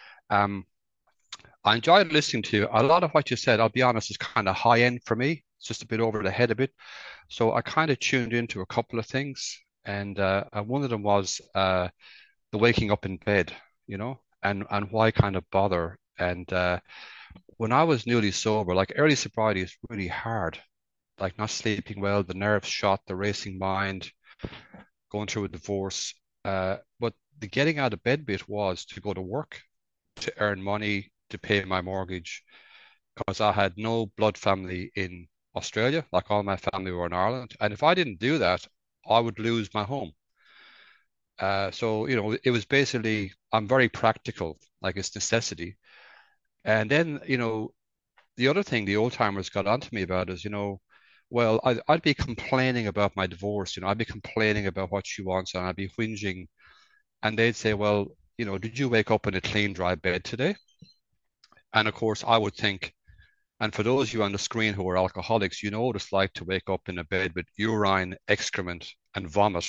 I enjoyed listening to a lot of what you said. I'll be honest, is kind of high end for me. It's just a bit over the head a bit. So I kind of tuned into a couple of things. And one of them was the waking up in bed, and why kind of bother. And when I was newly sober, like early sobriety is really hard, like not sleeping well, the nerves shot, the racing mind, going through a divorce. But the getting out of bed bit was to go to work, to earn money, to pay my mortgage, because I had no blood family in Australia. Like all my family were in Ireland. And if I didn't do that, I would lose my home. So, it was basically, I'm very practical, like it's necessity. And then, the other thing the old timers got onto me about is, well, I'd be complaining about my divorce, I'd be complaining about what she wants, and I'd be whinging. And they'd say, well, did you wake up in a clean, dry bed today? And of course, I would think, and for those of you on the screen who are alcoholics, you know what it's like to wake up in a bed with urine, excrement, and vomit,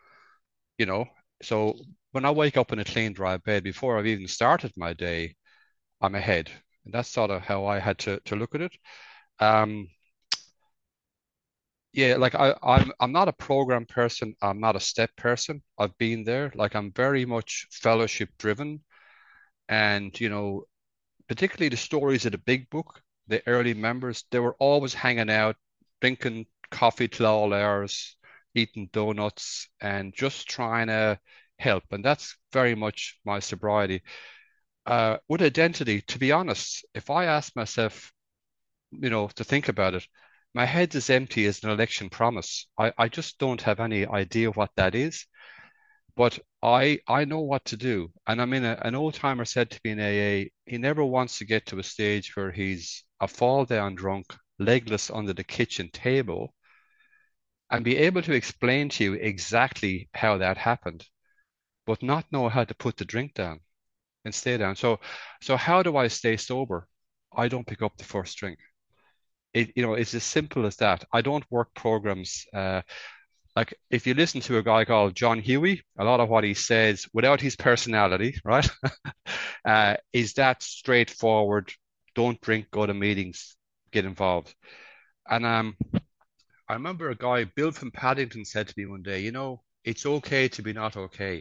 So when I wake up in a clean, dry bed, before I've even started my day, I'm ahead. And that's sort of how I had to look at it. Yeah, like I'm not a program person. I'm not a step person. I've been there. Like I'm very much fellowship driven. And, particularly the stories of the big book, the early members, they were always hanging out, drinking coffee till all hours, eating donuts, and just trying to help. And that's very much my sobriety. With identity, to be honest, if I ask myself, to think about it, my head is empty as an election promise. I just don't have any idea what that is, but I know what to do. And I mean, an old timer said to me in AA, he never wants to get to a stage where he's a fall down drunk, legless under the kitchen table, and be able to explain to you exactly how that happened, but not know how to put the drink down and stay down. So how do I stay sober? I don't pick up the first drink. It's as simple as that. I don't work programs. Like if you listen to a guy called John Huey, a lot of what he says without his personality, right, is that straightforward. Don't drink, go to meetings, get involved. And I remember a guy, Bill from Paddington, said to me one day, it's okay to be not okay.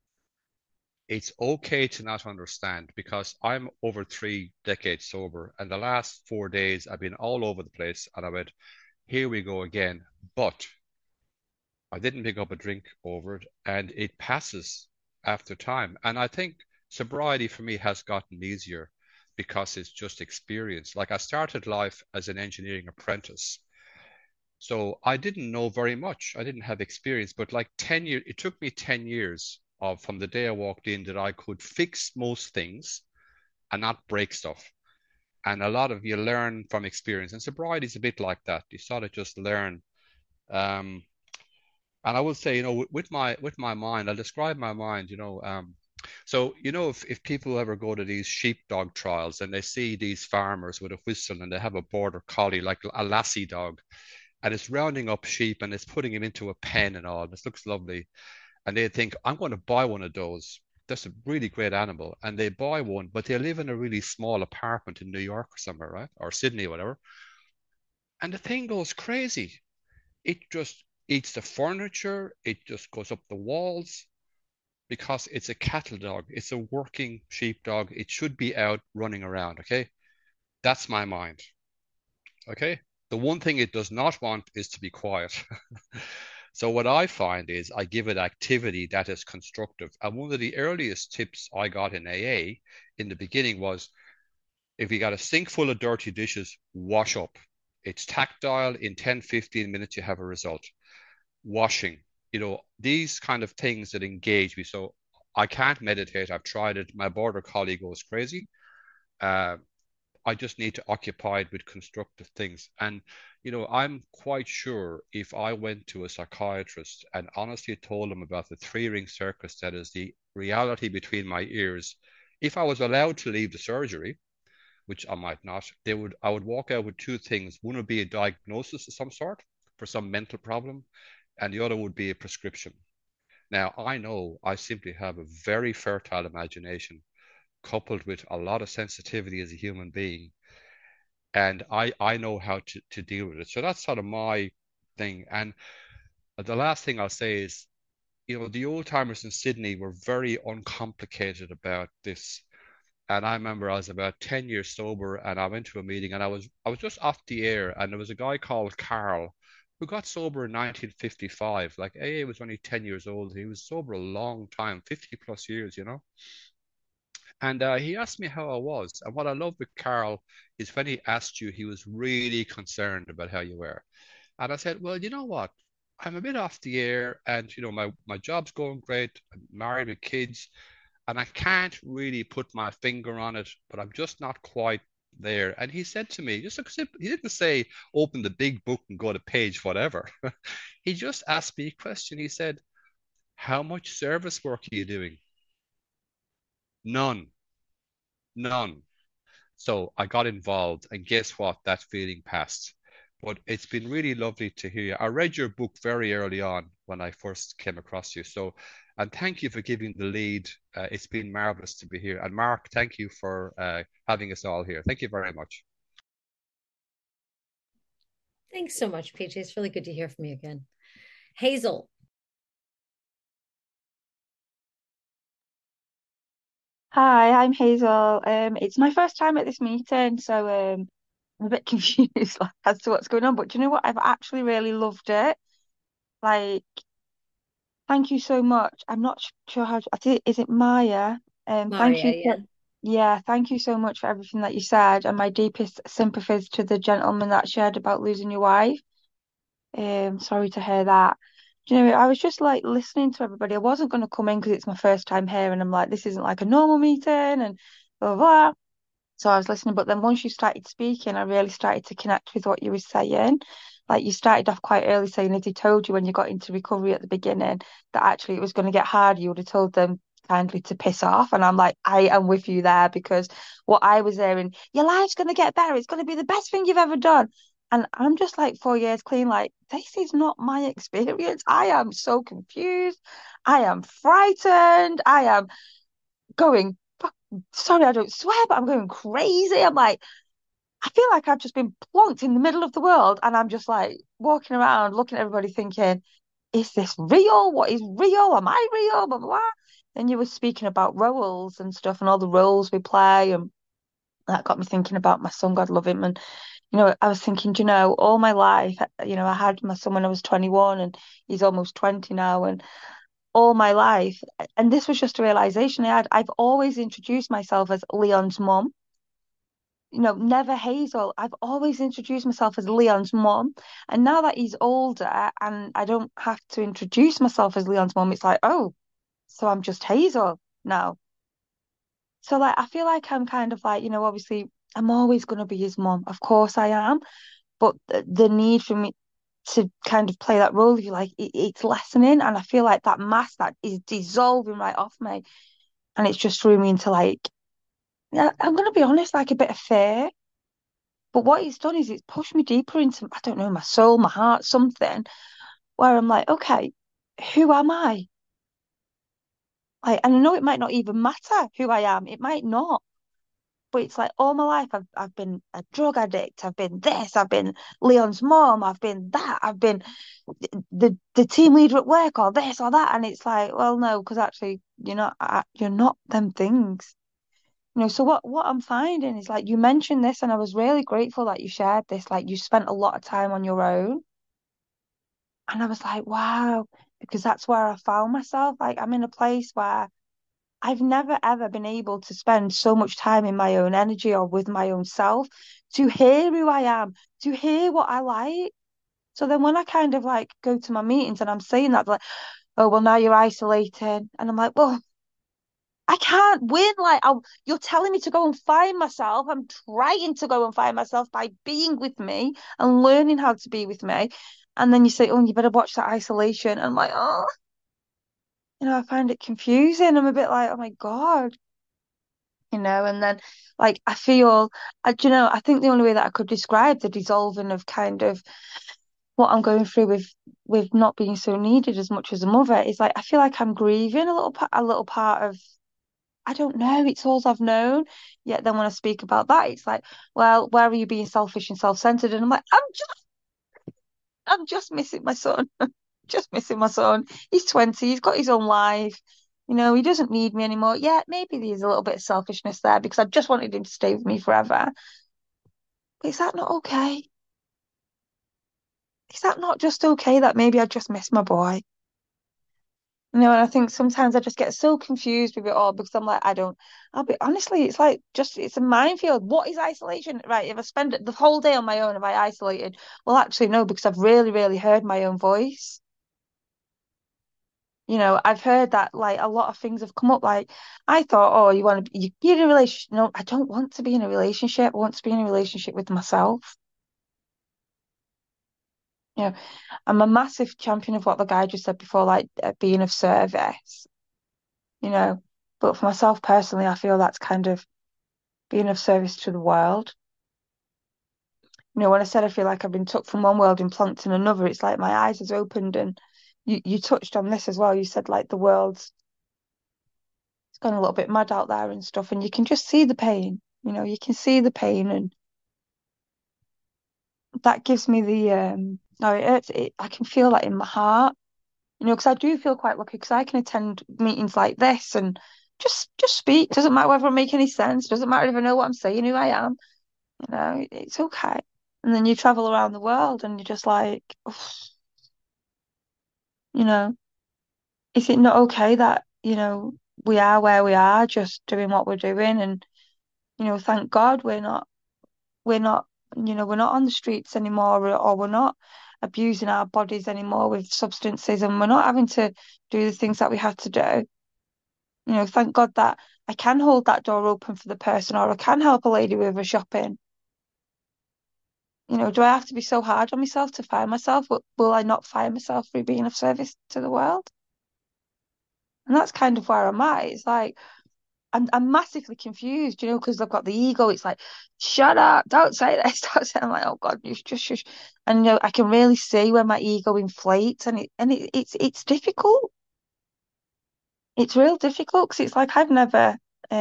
It's okay to not understand because I'm over 3 decades sober, and the last 4 days I've been all over the place, and I went, here we go again. But I didn't pick up a drink over it, and it passes after time. And I think sobriety for me has gotten easier because it's just experience. Like I started life as an engineering apprentice. So I didn't know very much. I didn't have experience, but like 10 years, it took me 10 years of from the day I walked in that I could fix most things and not break stuff. And a lot of you learn from experience, and sobriety is a bit like that. You sort of just learn. Um, and I would say, with my mind, I'll describe my mind. So if people ever go to these sheepdog trials and they see these farmers with a whistle and they have a border collie like a lassie dog, and it's rounding up sheep and it's putting him into a pen and all. This looks lovely, and they think, I'm going to buy one of those. That's a really great animal. And they buy one, but they live in a really small apartment in New York or somewhere, right? Or Sydney or whatever. And the thing goes crazy. It just eats the furniture. It just goes up the walls because it's a cattle dog. It's a working sheepdog. It should be out running around. Okay. That's my mind. Okay. The one thing it does not want is to be quiet. So what I find is I give it activity that is constructive. And one of the earliest tips I got in AA in the beginning was, if you got a sink full of dirty dishes, wash up. It's tactile. In 10, 15 minutes, you have a result. Washing, these kind of things that engage me. So I can't meditate. I've tried it. My border collie goes crazy. I just need to occupy it with constructive things. And, I'm quite sure if I went to a psychiatrist and honestly told him about the three-ring circus that is the reality between my ears, if I was allowed to leave the surgery, which I might not, I would walk out with two things. One would be a diagnosis of some sort for some mental problem, and the other would be a prescription. Now, I know I simply have a very fertile imagination coupled with a lot of sensitivity as a human being. And I know how to deal with it. So that's sort of my thing. And the last thing I'll say is, the old timers in Sydney were very uncomplicated about this. And I remember I was about 10 years sober and I went to a meeting and I was just off the air, and there was a guy called Carl who got sober in 1955. Like AA was only 10 years old. He was sober a long time, 50 plus years. And he asked me how I was. And what I love with Carl is when he asked you, he was really concerned about how you were. And I said, well, you know what? I'm a bit off the air and, my job's going great. I'm married with kids and I can't really put my finger on it, but I'm just not quite there. And he said to me, just he didn't say, open the big book and go to page whatever. He just asked me a question. He said, how much service work are you doing? None. So I got involved, and guess what? That feeling passed. But it's been really lovely to hear you. I read your book very early on when I first came across you. So, and thank you for giving the lead. It's been marvelous to be here. And Mark, thank you for having us all here. Thank you very much. Thanks so much, PJ. It's really good to hear from you again. Hazel. Hi, I'm Hazel. It's my first time at this meeting, so I'm a bit confused like, as to what's going on. But do you know what? I've actually really loved it. Like, thank you so much. I'm not sure how to, is it Maya? Thank Maria, you yeah. for, yeah, thank you so much for everything that you said, and my deepest sympathies to the gentleman that shared about losing your wife. Sorry to hear that. Do you know, I was just like listening to everybody. I wasn't going to come in because it's my first time here, and I'm like, this isn't like a normal meeting, and blah blah blah. So I was listening, but then once you started speaking, I really started to connect with what you were saying. Like you started off quite early saying if they told you when you got into recovery at the beginning that actually it was going to get hard, you would have told them kindly to piss off. And I'm like, I am with you there because what I was hearing, your life's going to get better. It's going to be the best thing you've ever done. And I'm just like 4 years clean, like, this is not my experience. I am so confused. I am frightened. I am going, sorry, I don't swear, but I'm going crazy. I'm like, I feel like I've just been plonked in the middle of the world, and I'm just like walking around looking at everybody thinking, is this real? What is real? Am I real? Blah, blah, blah. Then you were speaking about roles and stuff and all the roles we play. And that got me thinking about my son, God love him. And, I was thinking, all my life, I had my son when I was 21 and he's almost 20 now. And all my life, and this was just a realization I had, I've always introduced myself as Leon's mum. Never Hazel. I've always introduced myself as Leon's mum. And now that he's older and I don't have to introduce myself as Leon's mum, it's like, oh, so I'm just Hazel now. So like I feel like I'm kind of like, obviously I'm always going to be his mum. Of course I am. But the need for me to kind of play that role, if you like, it's lessening. And I feel like that mask that is dissolving right off me. And it's just threw me into like, yeah, I'm going to be honest, like a bit of fear. But what it's done is it's pushed me deeper into, I don't know, my soul, my heart, something where I'm like, okay, who am I? Like, and I know it might not even matter who I am. It might not. But it's like all my life I've been a drug addict. I've been this. I've been Leon's mom. I've been that. I've been the team leader at work or this or that. And it's like, well, no, because actually you're not them things. So what I'm finding is like you mentioned this, and I was really grateful that you shared this. Like you spent a lot of time on your own, and I was like, wow, because that's where I found myself. Like I'm in a place where I've never ever been able to spend so much time in my own energy or with my own self to hear who I am, to hear what I like. So then when I kind of like go to my meetings and I'm saying that, like, oh, well, now you're isolating. And I'm like, well, I can't win. Like, you're telling me to go and find myself. I'm trying to go and find myself by being with me and learning how to be with me. And then you say, oh, you better watch that isolation. And I'm like, oh, I find it confusing. I'm a bit like, oh my God, and then like I feel, I think the only way that I could describe the dissolving of kind of what I'm going through with not being so needed as much as a mother is like I feel like I'm grieving a little part of I don't know, it's all I've known. Yet then when I speak about that, it's like, well, where are you being selfish and self-centered? And I'm like, I'm just missing my son. Just missing my son. He's 20, he's got his own life. He doesn't need me anymore. Yeah, maybe there's a little bit of selfishness there because I just wanted him to stay with me forever. But is that not okay? Is that not just okay that maybe I just miss my boy? And I think sometimes I just get so confused with it all because I'm like, I'll be honestly, it's like it's a minefield. What is isolation? Right. If I spend the whole day on my own, have I isolated? Well, actually, no, because I've really, really heard my own voice. I've heard that like a lot of things have come up. Like I thought, oh, you want to be in a relationship? No, I don't want to be in a relationship. I want to be in a relationship with myself. I'm a massive champion of what the guy just said before, like being of service. you know. But for myself personally, I feel that's kind of being of service to the world. When I said I feel like I've been took from one world and plonked in another, it's like my eyes has opened, and you touched on this as well. You said like the world's it's gone a little bit mad out there and stuff, and you can just see the pain. You can see the pain, and that gives me the no, I can feel that in my heart. Because I do feel quite lucky because I can attend meetings like this and just speak. Doesn't matter whether I make any sense. Doesn't matter if I know what I'm saying, who I am. It's okay. And then you travel around the world and you're just like, you know, is it not okay that, we are where we are, just doing what we're doing? And, thank God we're not, we're not on the streets anymore, or we're not abusing our bodies anymore with substances, and we're not having to do the things that we had to do. Thank God that I can hold that door open for the person, or I can help a lady with her shopping. Do I have to be so hard on myself to find myself? Will I not find myself through being of service to the world? And that's kind of where I'm at. It's like I'm massively confused, because I've got the ego. It's like, shut up, don't say this, don't say. I'm like, oh God, just shush. And I can really see when my ego inflates, and it's difficult. It's real difficult because it's like I've never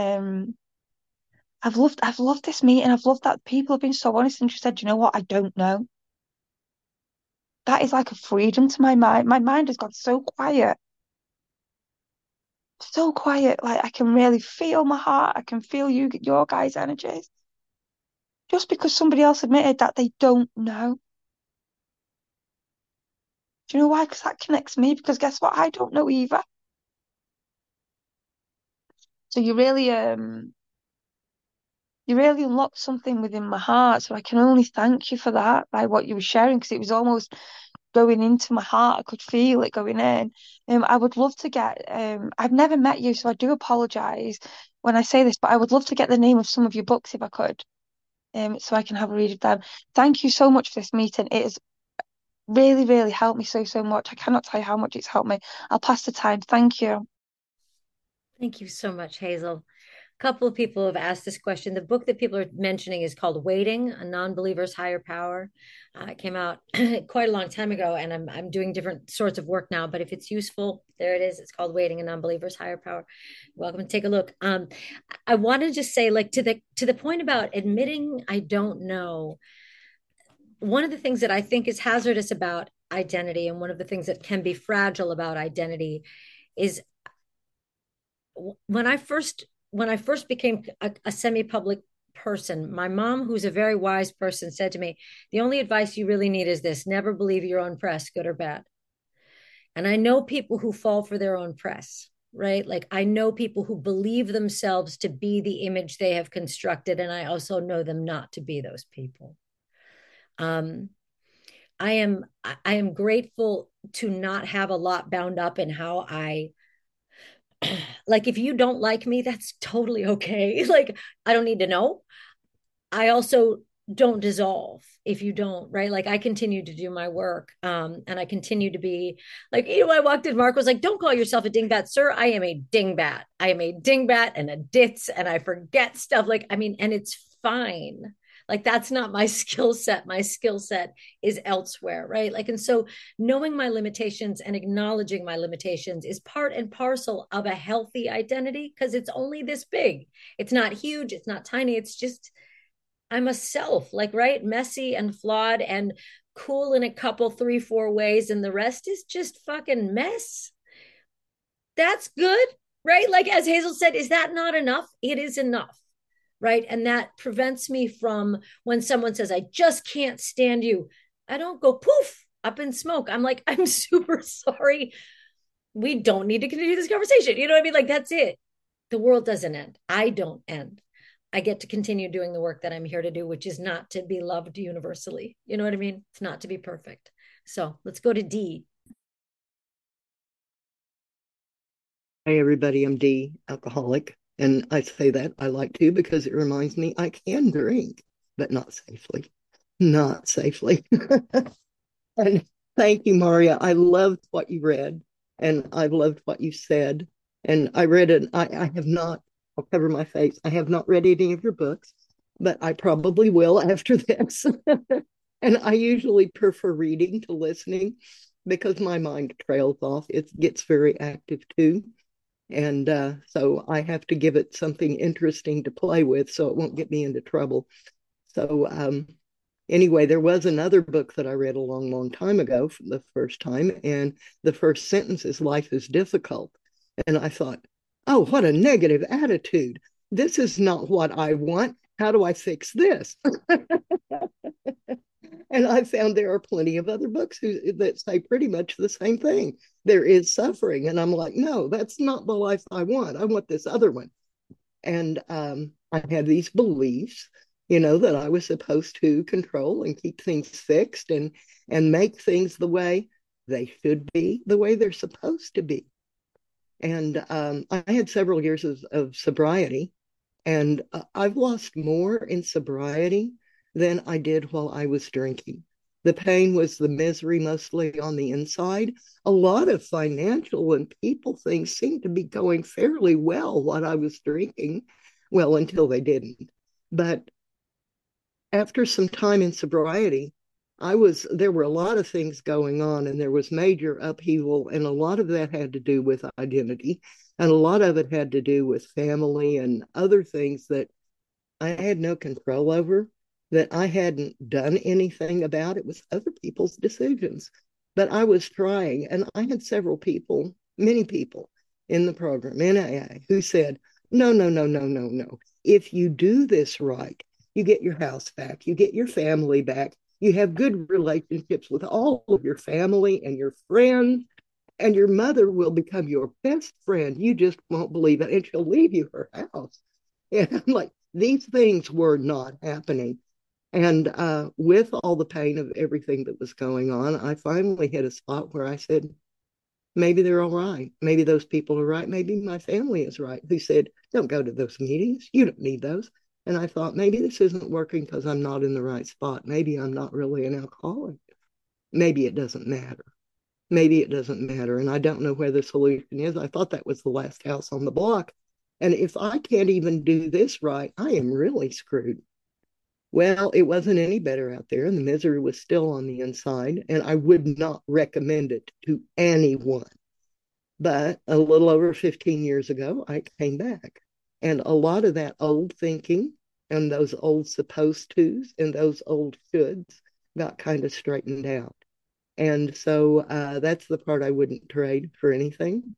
I've loved this meeting. I've loved that people have been so honest and just said, you know what, I don't know. That is like a freedom to my mind. My mind has got so quiet. So quiet. Like I can really feel my heart. I can feel your guys' energies. Just because somebody else admitted that they don't know. Do you know why? Because that connects me. Because guess what? I don't know either. So you really unlocked something within my heart. So I can only thank you for that, by what you were sharing, because it was almost going into my heart. I could feel it going in. I would love to get, I've never met you, so I do apologise when I say this, but I would love to get the name of some of your books if I could, so I can have a read of them. Thank you so much for this meeting. It has really, really helped me so much. I cannot tell you how much it's helped me. I'll pass the time. Thank you. Thank you so much, Hazel. A couple of people have asked this question. The book that people are mentioning is called Waiting, A Non-Believer's Higher Power. It came out quite a long time ago, and I'm doing different sorts of work now. But if it's useful, there it is. It's called Waiting, A Non-Believer's Higher Power. Welcome to take a look. I want to just say, like, to the point about admitting I don't know. One of the things that I think is hazardous about identity, and one of the things that can be fragile about identity, is when I first became a semi-public person, my mom, who's a very wise person, said to me, the only advice you really need is this: never believe your own press, good or bad. And I know people who fall for their own press, right? Like I know people who believe themselves to be the image they have constructed, and I also know them not to be those people. I am grateful to not have a lot bound up in how I, like, if you don't like me, that's totally okay. Like, I don't need to know. I also don't dissolve if you don't, right? Like, I continue to do my work. And I continue to be like, I walked in, Mark was like, don't call yourself a dingbat, sir. I am a dingbat. I am a dingbat and a ditz, and I forget stuff. Like, I mean, and it's fine. Like, that's not my skill set. My skill set is elsewhere, right? Like, and so knowing my limitations and acknowledging my limitations is part and parcel of a healthy identity, because it's only this big. It's not huge. It's not tiny. It's just, I'm a self, like, right? Messy and flawed and cool in a couple, 3-4 ways. And the rest is just fucking mess. That's good, right? Like, as Hazel said, is that not enough? It is enough. Right. And that prevents me from, when someone says, I just can't stand you, I don't go poof up in smoke. I'm like, I'm super sorry. We don't need to continue this conversation. You know what I mean? Like, that's it. The world doesn't end. I don't end. I get to continue doing the work that I'm here to do, which is not to be loved universally. You know what I mean? It's not to be perfect. So let's go to D. Hey, everybody. I'm D, alcoholic. And I say that I like to because it reminds me I can drink, but not safely. Not safely. And thank you, Maria. I loved what you read, and I loved what you said. And I read it. I have not, I'll cover my face. I have not read any of your books, but I probably will after this. And I usually prefer reading to listening because my mind trails off. It gets very active too. And so I have to give it something interesting to play with so it won't get me into trouble. So anyway, there was another book that I read a long, long time ago for the first time. And the first sentence is, life is difficult. And I thought, oh, what a negative attitude. This is not what I want. How do I fix this? And I found there are plenty of other books that say pretty much the same thing. There is suffering. And I'm like, no, that's not the life I want. I want this other one. And I had these beliefs, that I was supposed to control and keep things fixed and make things the way they should be, the way they're supposed to be. And I had several years of sobriety, and I've lost more in sobriety than I did while I was drinking. The pain was the misery mostly on the inside. A lot of financial and people things seemed to be going fairly well while I was drinking. Well, until they didn't. But after some time in sobriety, there were a lot of things going on, and there was major upheaval, and a lot of that had to do with identity, and a lot of it had to do with family and other things that I had no control over, that I hadn't done anything about. It was other people's decisions. But I was trying, and I had several people, many people in the program, in AA, who said, no, no, no, no, no, no. If you do this right, you get your house back, you get your family back, you have good relationships with all of your family and your friends, and your mother will become your best friend. You just won't believe it, and she'll leave you her house. And I'm like, these things were not happening. And with all the pain of everything that was going on, I finally hit a spot where I said, maybe they're all right. Maybe those people are right. Maybe my family is right, who said, don't go to those meetings. You don't need those. And I thought, maybe this isn't working because I'm not in the right spot. Maybe I'm not really an alcoholic. Maybe it doesn't matter. Maybe it doesn't matter. And I don't know where the solution is. I thought that was the last house on the block. And if I can't even do this right, I am really screwed. Well, it wasn't any better out there, and the misery was still on the inside, and I would not recommend it to anyone. But a little over 15 years ago, I came back. And a lot of that old thinking and those old supposed tos and those old shoulds got kind of straightened out. And so that's the part I wouldn't trade for anything.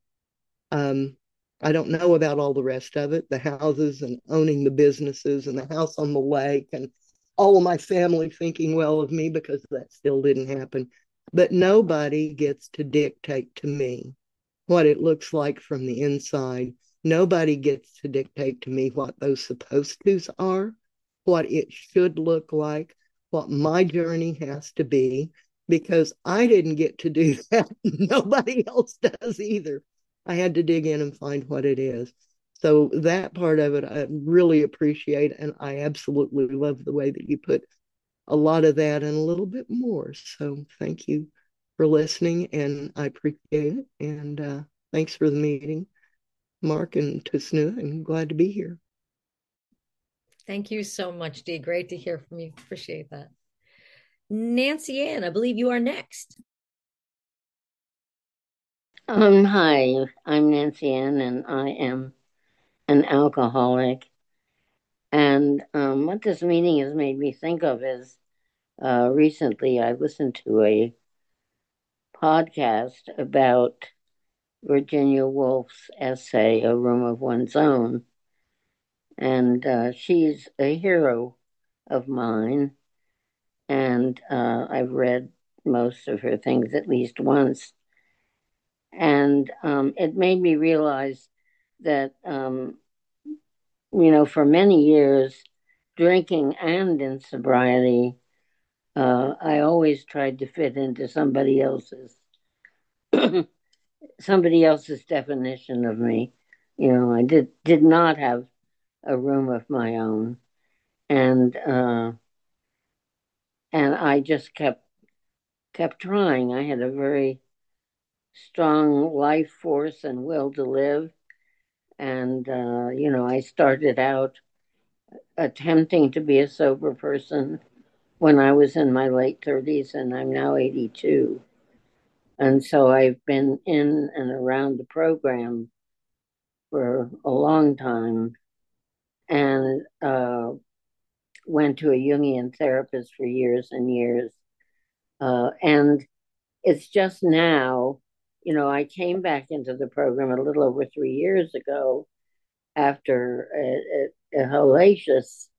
I don't know about all the rest of it, the houses and owning the businesses and the house on the lake and all of my family thinking well of me, because that still didn't happen. But nobody gets to dictate to me what it looks like from the inside. Nobody gets to dictate to me what those supposed tos are, what it should look like, what my journey has to be, because I didn't get to do that. Nobody else does either. I had to dig in and find what it is. So that part of it, I really appreciate. And I absolutely love the way that you put a lot of that and a little bit more. So thank you for listening, and I appreciate it. And thanks for the meeting, Mark and Tusnua, and glad to be here. Thank you so much, Dee. Great to hear from you. Appreciate that. Nancy Ann, I believe you are next. Hi, I'm Nancy Ann, and I am an alcoholic. And what this meeting has made me think of is recently I listened to a podcast about Virginia Woolf's essay, A Room of One's Own. And she's a hero of mine. And I've read most of her things at least once. And it made me realize that, for many years, drinking and in sobriety, I always tried to fit into somebody else's definition of me. I did not have a room of my own, and I just kept trying. I had a very strong life force and will to live, and I started out attempting to be a sober person when I was in my late 30s, and I'm now 82. And so I've been in and around the program for a long time, and went to a Jungian therapist for years and years. And it's just now, I came back into the program a little over 3 years ago after a hellacious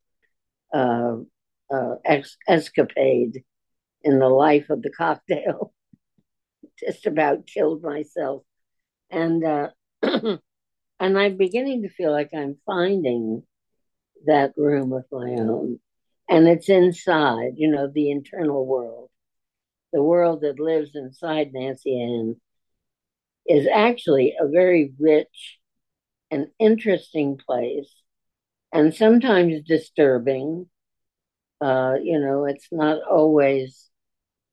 escapade in the life of the cocktail. Just about killed myself. And and I'm beginning to feel like I'm finding that room of my own. And it's inside, the internal world. The world that lives inside Nancy Ann is actually a very rich and interesting place, and sometimes disturbing. It's not always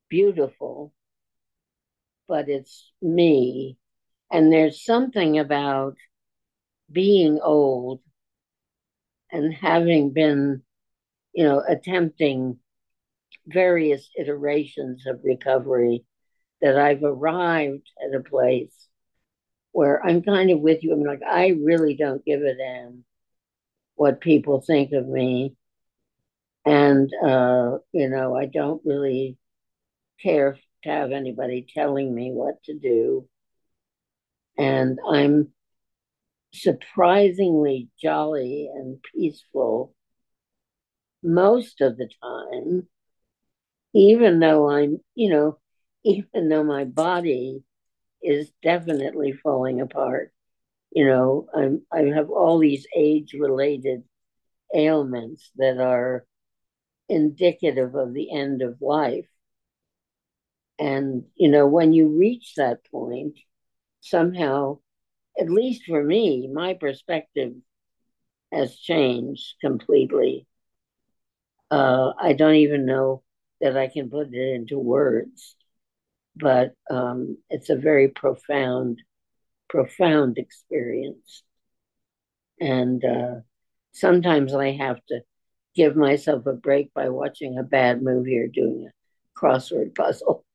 beautiful, but it's me. And there's something about being old and having been, attempting various iterations of recovery that I've arrived at a place where I'm kind of with you. I'm like, I really don't give a damn what people think of me. And, I don't really care to have anybody telling me what to do. And I'm surprisingly jolly and peaceful most of the time, even though even though my body is definitely falling apart. I have all these age-related ailments that are indicative of the end of life. And, when you reach that point, somehow, at least for me, my perspective has changed completely. I don't even know that I can put it into words, but it's a very profound experience. And sometimes I have to give myself a break by watching a bad movie or doing a crossword puzzle.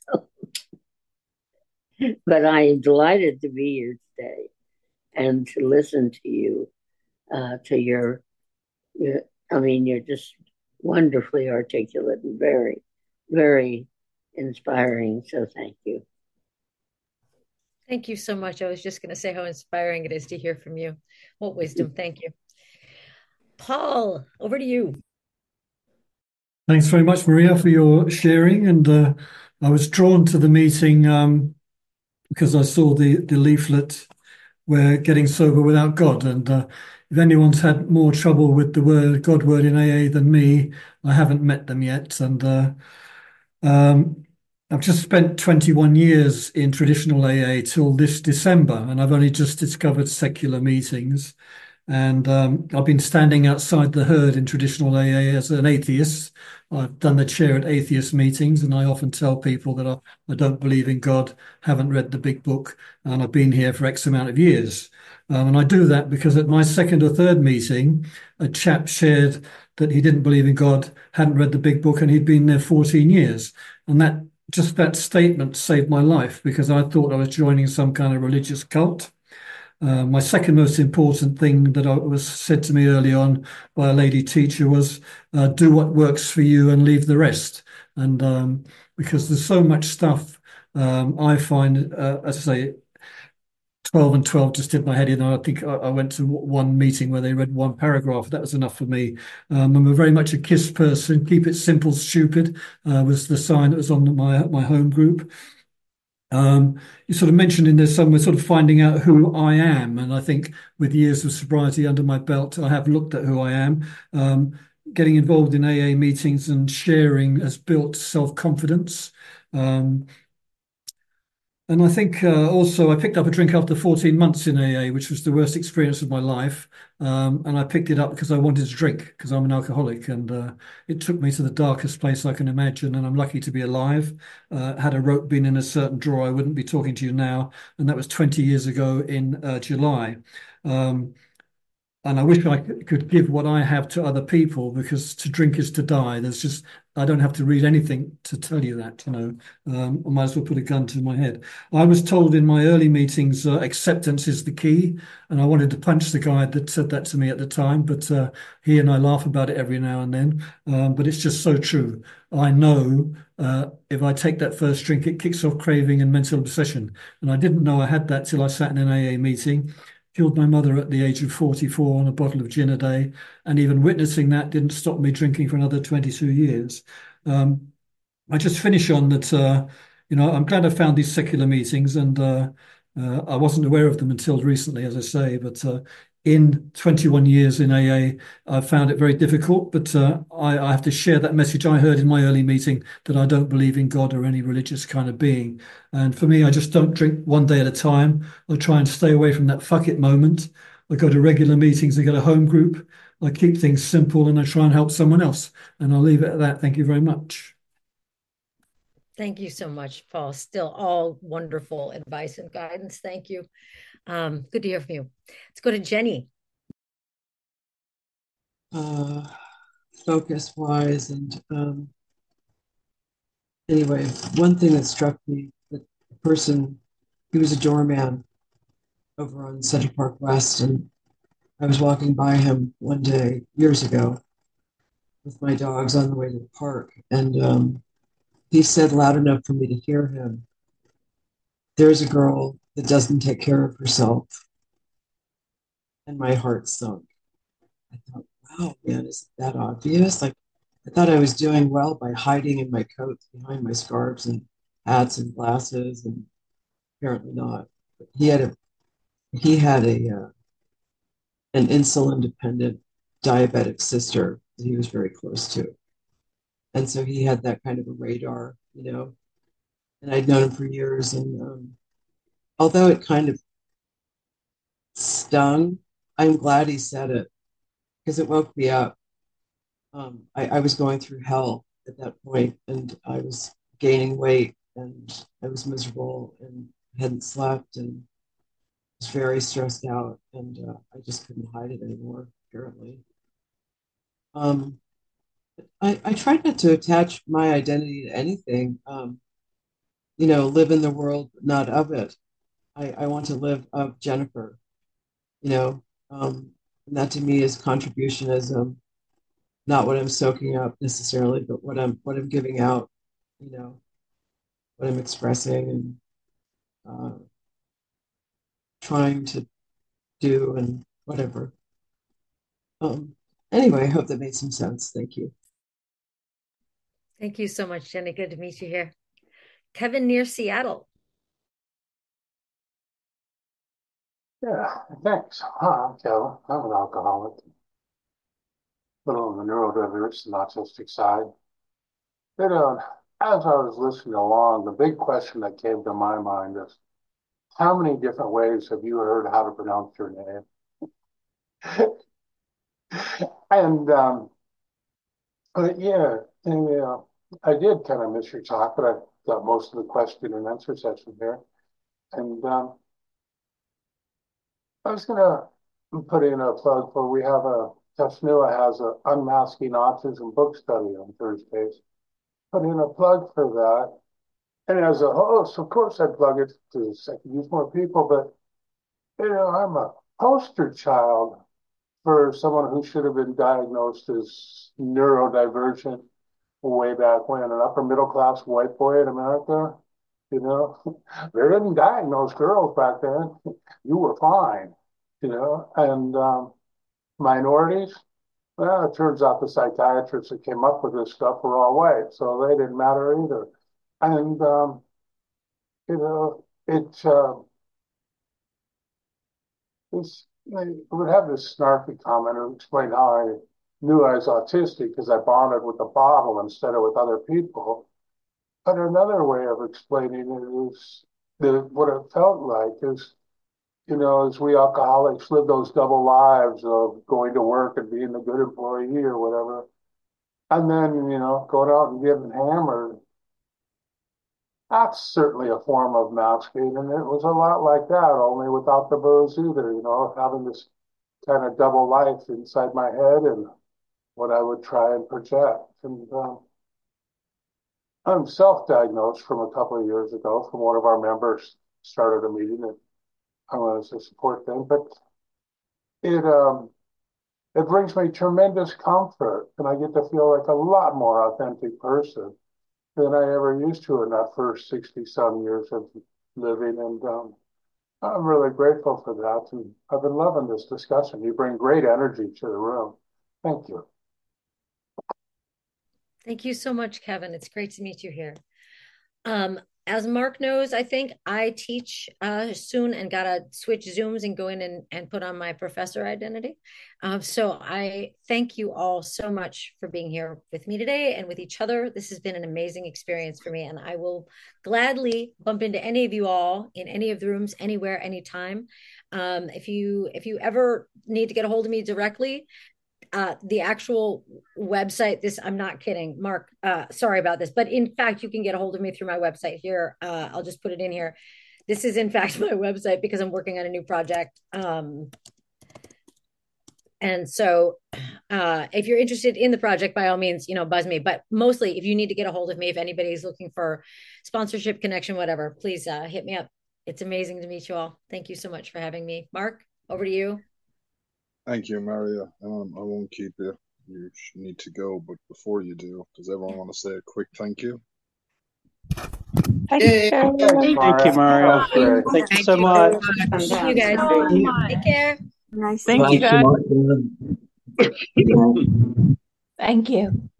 But I am delighted to be here today and to listen to you, to you're just wonderfully articulate and very, very inspiring. So thank you. Thank you so much. I was just going to say how inspiring it is to hear from you. What wisdom. Thank you. Paul, over to you. Thanks very much, Maria, for your sharing. And I was drawn to the meeting because I saw the leaflet where getting sober without God. And if anyone's had more trouble with the God word in AA than me, I haven't met them yet. And I've just spent 21 years in traditional AA till this December, and I've only just discovered secular meetings. And I've been standing outside the herd in traditional AA as an atheist. I've done the chair at atheist meetings, and I often tell people that I don't believe in God, haven't read the big book, and I've been here for X amount of years. And I do that because at my second or third meeting, a chap shared that he didn't believe in God, hadn't read the big book, and he'd been there 14 years. And that statement saved my life because I thought I was joining some kind of religious cult. My second most important thing that was said to me early on by a lady teacher was do what works for you and leave the rest. And because there's so much stuff, I find, as I say, 12 and 12 just did my head in. I think I went to one meeting where they read one paragraph. That was enough for me. I'm very much a KISS person. Keep it simple, stupid was the sign that was on my home group. You sort of mentioned in there somewhere sort of finding out who I am. And I think with years of sobriety under my belt, I have looked at who I am. Getting involved in AA meetings and sharing has built self-confidence. And I think also I picked up a drink after 14 months in AA, which was the worst experience of my life. And I picked it up because I wanted to drink, because I'm an alcoholic. And it took me to the darkest place I can imagine. And I'm lucky to be alive. Had a rope been in a certain drawer, I wouldn't be talking to you now. And that was 20 years ago in July. And I wish I could give what I have to other people, because to drink is to die. I don't have to read anything to tell you that, I might as well put a gun to my head. I was told in my early meetings, acceptance is the key. And I wanted to punch the guy that said that to me at the time, but he and I laugh about it every now and then. But it's just so true. I know if I take that first drink, it kicks off craving and mental obsession. And I didn't know I had that till I sat in an AA meeting. Killed my mother at the age of 44 on a bottle of gin a day. And even witnessing that didn't stop me drinking for another 22 years. I just finish on that, I'm glad I found these secular meetings, and I wasn't aware of them until recently, as I say, but in 21 years in AA, I found it very difficult, but I have to share that message I heard in my early meeting, that I don't believe in God or any religious kind of being. And for me, I just don't drink one day at a time. I try and stay away from that fuck it moment. I go to regular meetings, I go to home group, I keep things simple, and I try and help someone else. And I'll leave it at that. Thank you very much. Thank you so much, Paul. Still all wonderful advice and guidance. Thank you. Good to hear from you. Let's go to Jenny. Focus wise, and anyway, one thing that struck me, that the person, he was a doorman over on Central Park West, and I was walking by him one day years ago with my dogs on the way to the park, and he said loud enough for me to hear him, "There's a girl that doesn't take care of herself," and my heart sunk. I thought, wow, man, is that obvious? Like, I thought I was doing well by hiding in my coats behind my scarves and hats and glasses, and apparently not. But he had a an insulin dependent diabetic sister that he was very close to, and so he had that kind of a radar, you know. And I'd known him for years, and although it kind of stung, I'm glad he said it because it woke me up. I was going through hell at that point, and I was gaining weight, and I was miserable, and hadn't slept, and was very stressed out, and I just couldn't hide it anymore, apparently. Um, I tried not to attach my identity to anything, live in the world, but not of it. I want to live of Jennifer, you know, and that to me is contributionism, not what I'm soaking up necessarily, but what I'm giving out, you know, what I'm expressing and trying to do and whatever. Anyway, I hope that made some sense. Thank you. Thank you so much, Jenny. Good to meet you here. Kevin near Seattle. Yeah, thanks. Hi, I'm Kevin. I'm an alcoholic. A little on the neurodiverse and autistic side. As I was listening along, the big question that came to my mind is, how many different ways have you heard how to pronounce your name? And but yeah, I did kind of miss your talk, but I got most of the question and answer session here. And I was gonna put in a plug for we have Tasnua has a unmasking autism book study on Thursdays. Put in a plug for that. And as a host, of course, I plug it to I can use more people, but I'm a poster child for someone who should have been diagnosed as neurodivergent way back when, an upper middle class white boy in America. They didn't diagnose girls back then. You were fine, and minorities. Well, it turns out the psychiatrists that came up with this stuff were all white, so they didn't matter either. And I would have this snarky comment and explain how I knew I was autistic because I bonded with the bottle instead of with other people. But another way of explaining it is what it felt like is, as we alcoholics live those double lives of going to work and being a good employee or whatever, and then, going out and getting hammered. That's certainly a form of masking, and it was a lot like that, only without the booze either, having this kind of double life inside my head and what I would try and project. And I'm self-diagnosed from a couple of years ago from one of our members started a meeting and I wanted to support them, but it brings me tremendous comfort and I get to feel like a lot more authentic person than I ever used to in that first 60 some years of living. And I'm really grateful for that. And I've been loving this discussion. You bring great energy to the room. Thank you. Thank you so much, Kevin. It's great to meet you here. As Mark knows, I think I teach soon and got to switch Zooms and go in and put on my professor identity. So I thank you all so much for being here with me today and with each other. This has been an amazing experience for me, and I will gladly bump into any of you all in any of the rooms, anywhere, anytime. If you ever need to get a hold of me directly, the actual website, I'm not kidding, Mark, sorry about this, but in fact, you can get a hold of me through my website here. I'll just put it in here. This is in fact my website because I'm working on a new project. And so if you're interested in the project, by all means, buzz me. But mostly if you need to get a hold of me, if anybody's looking for sponsorship, connection, whatever, please hit me up. It's amazing to meet you all. Thank you so much for having me. Mark, over to you. Thank you, Maria. I won't keep you. You need to go, but before you do, does everyone want to say a quick thank you? Thank you, Thank you, Maria. Thank you so much. Thank you, guys. Take care. Nice. Thank you, guys. Thank you.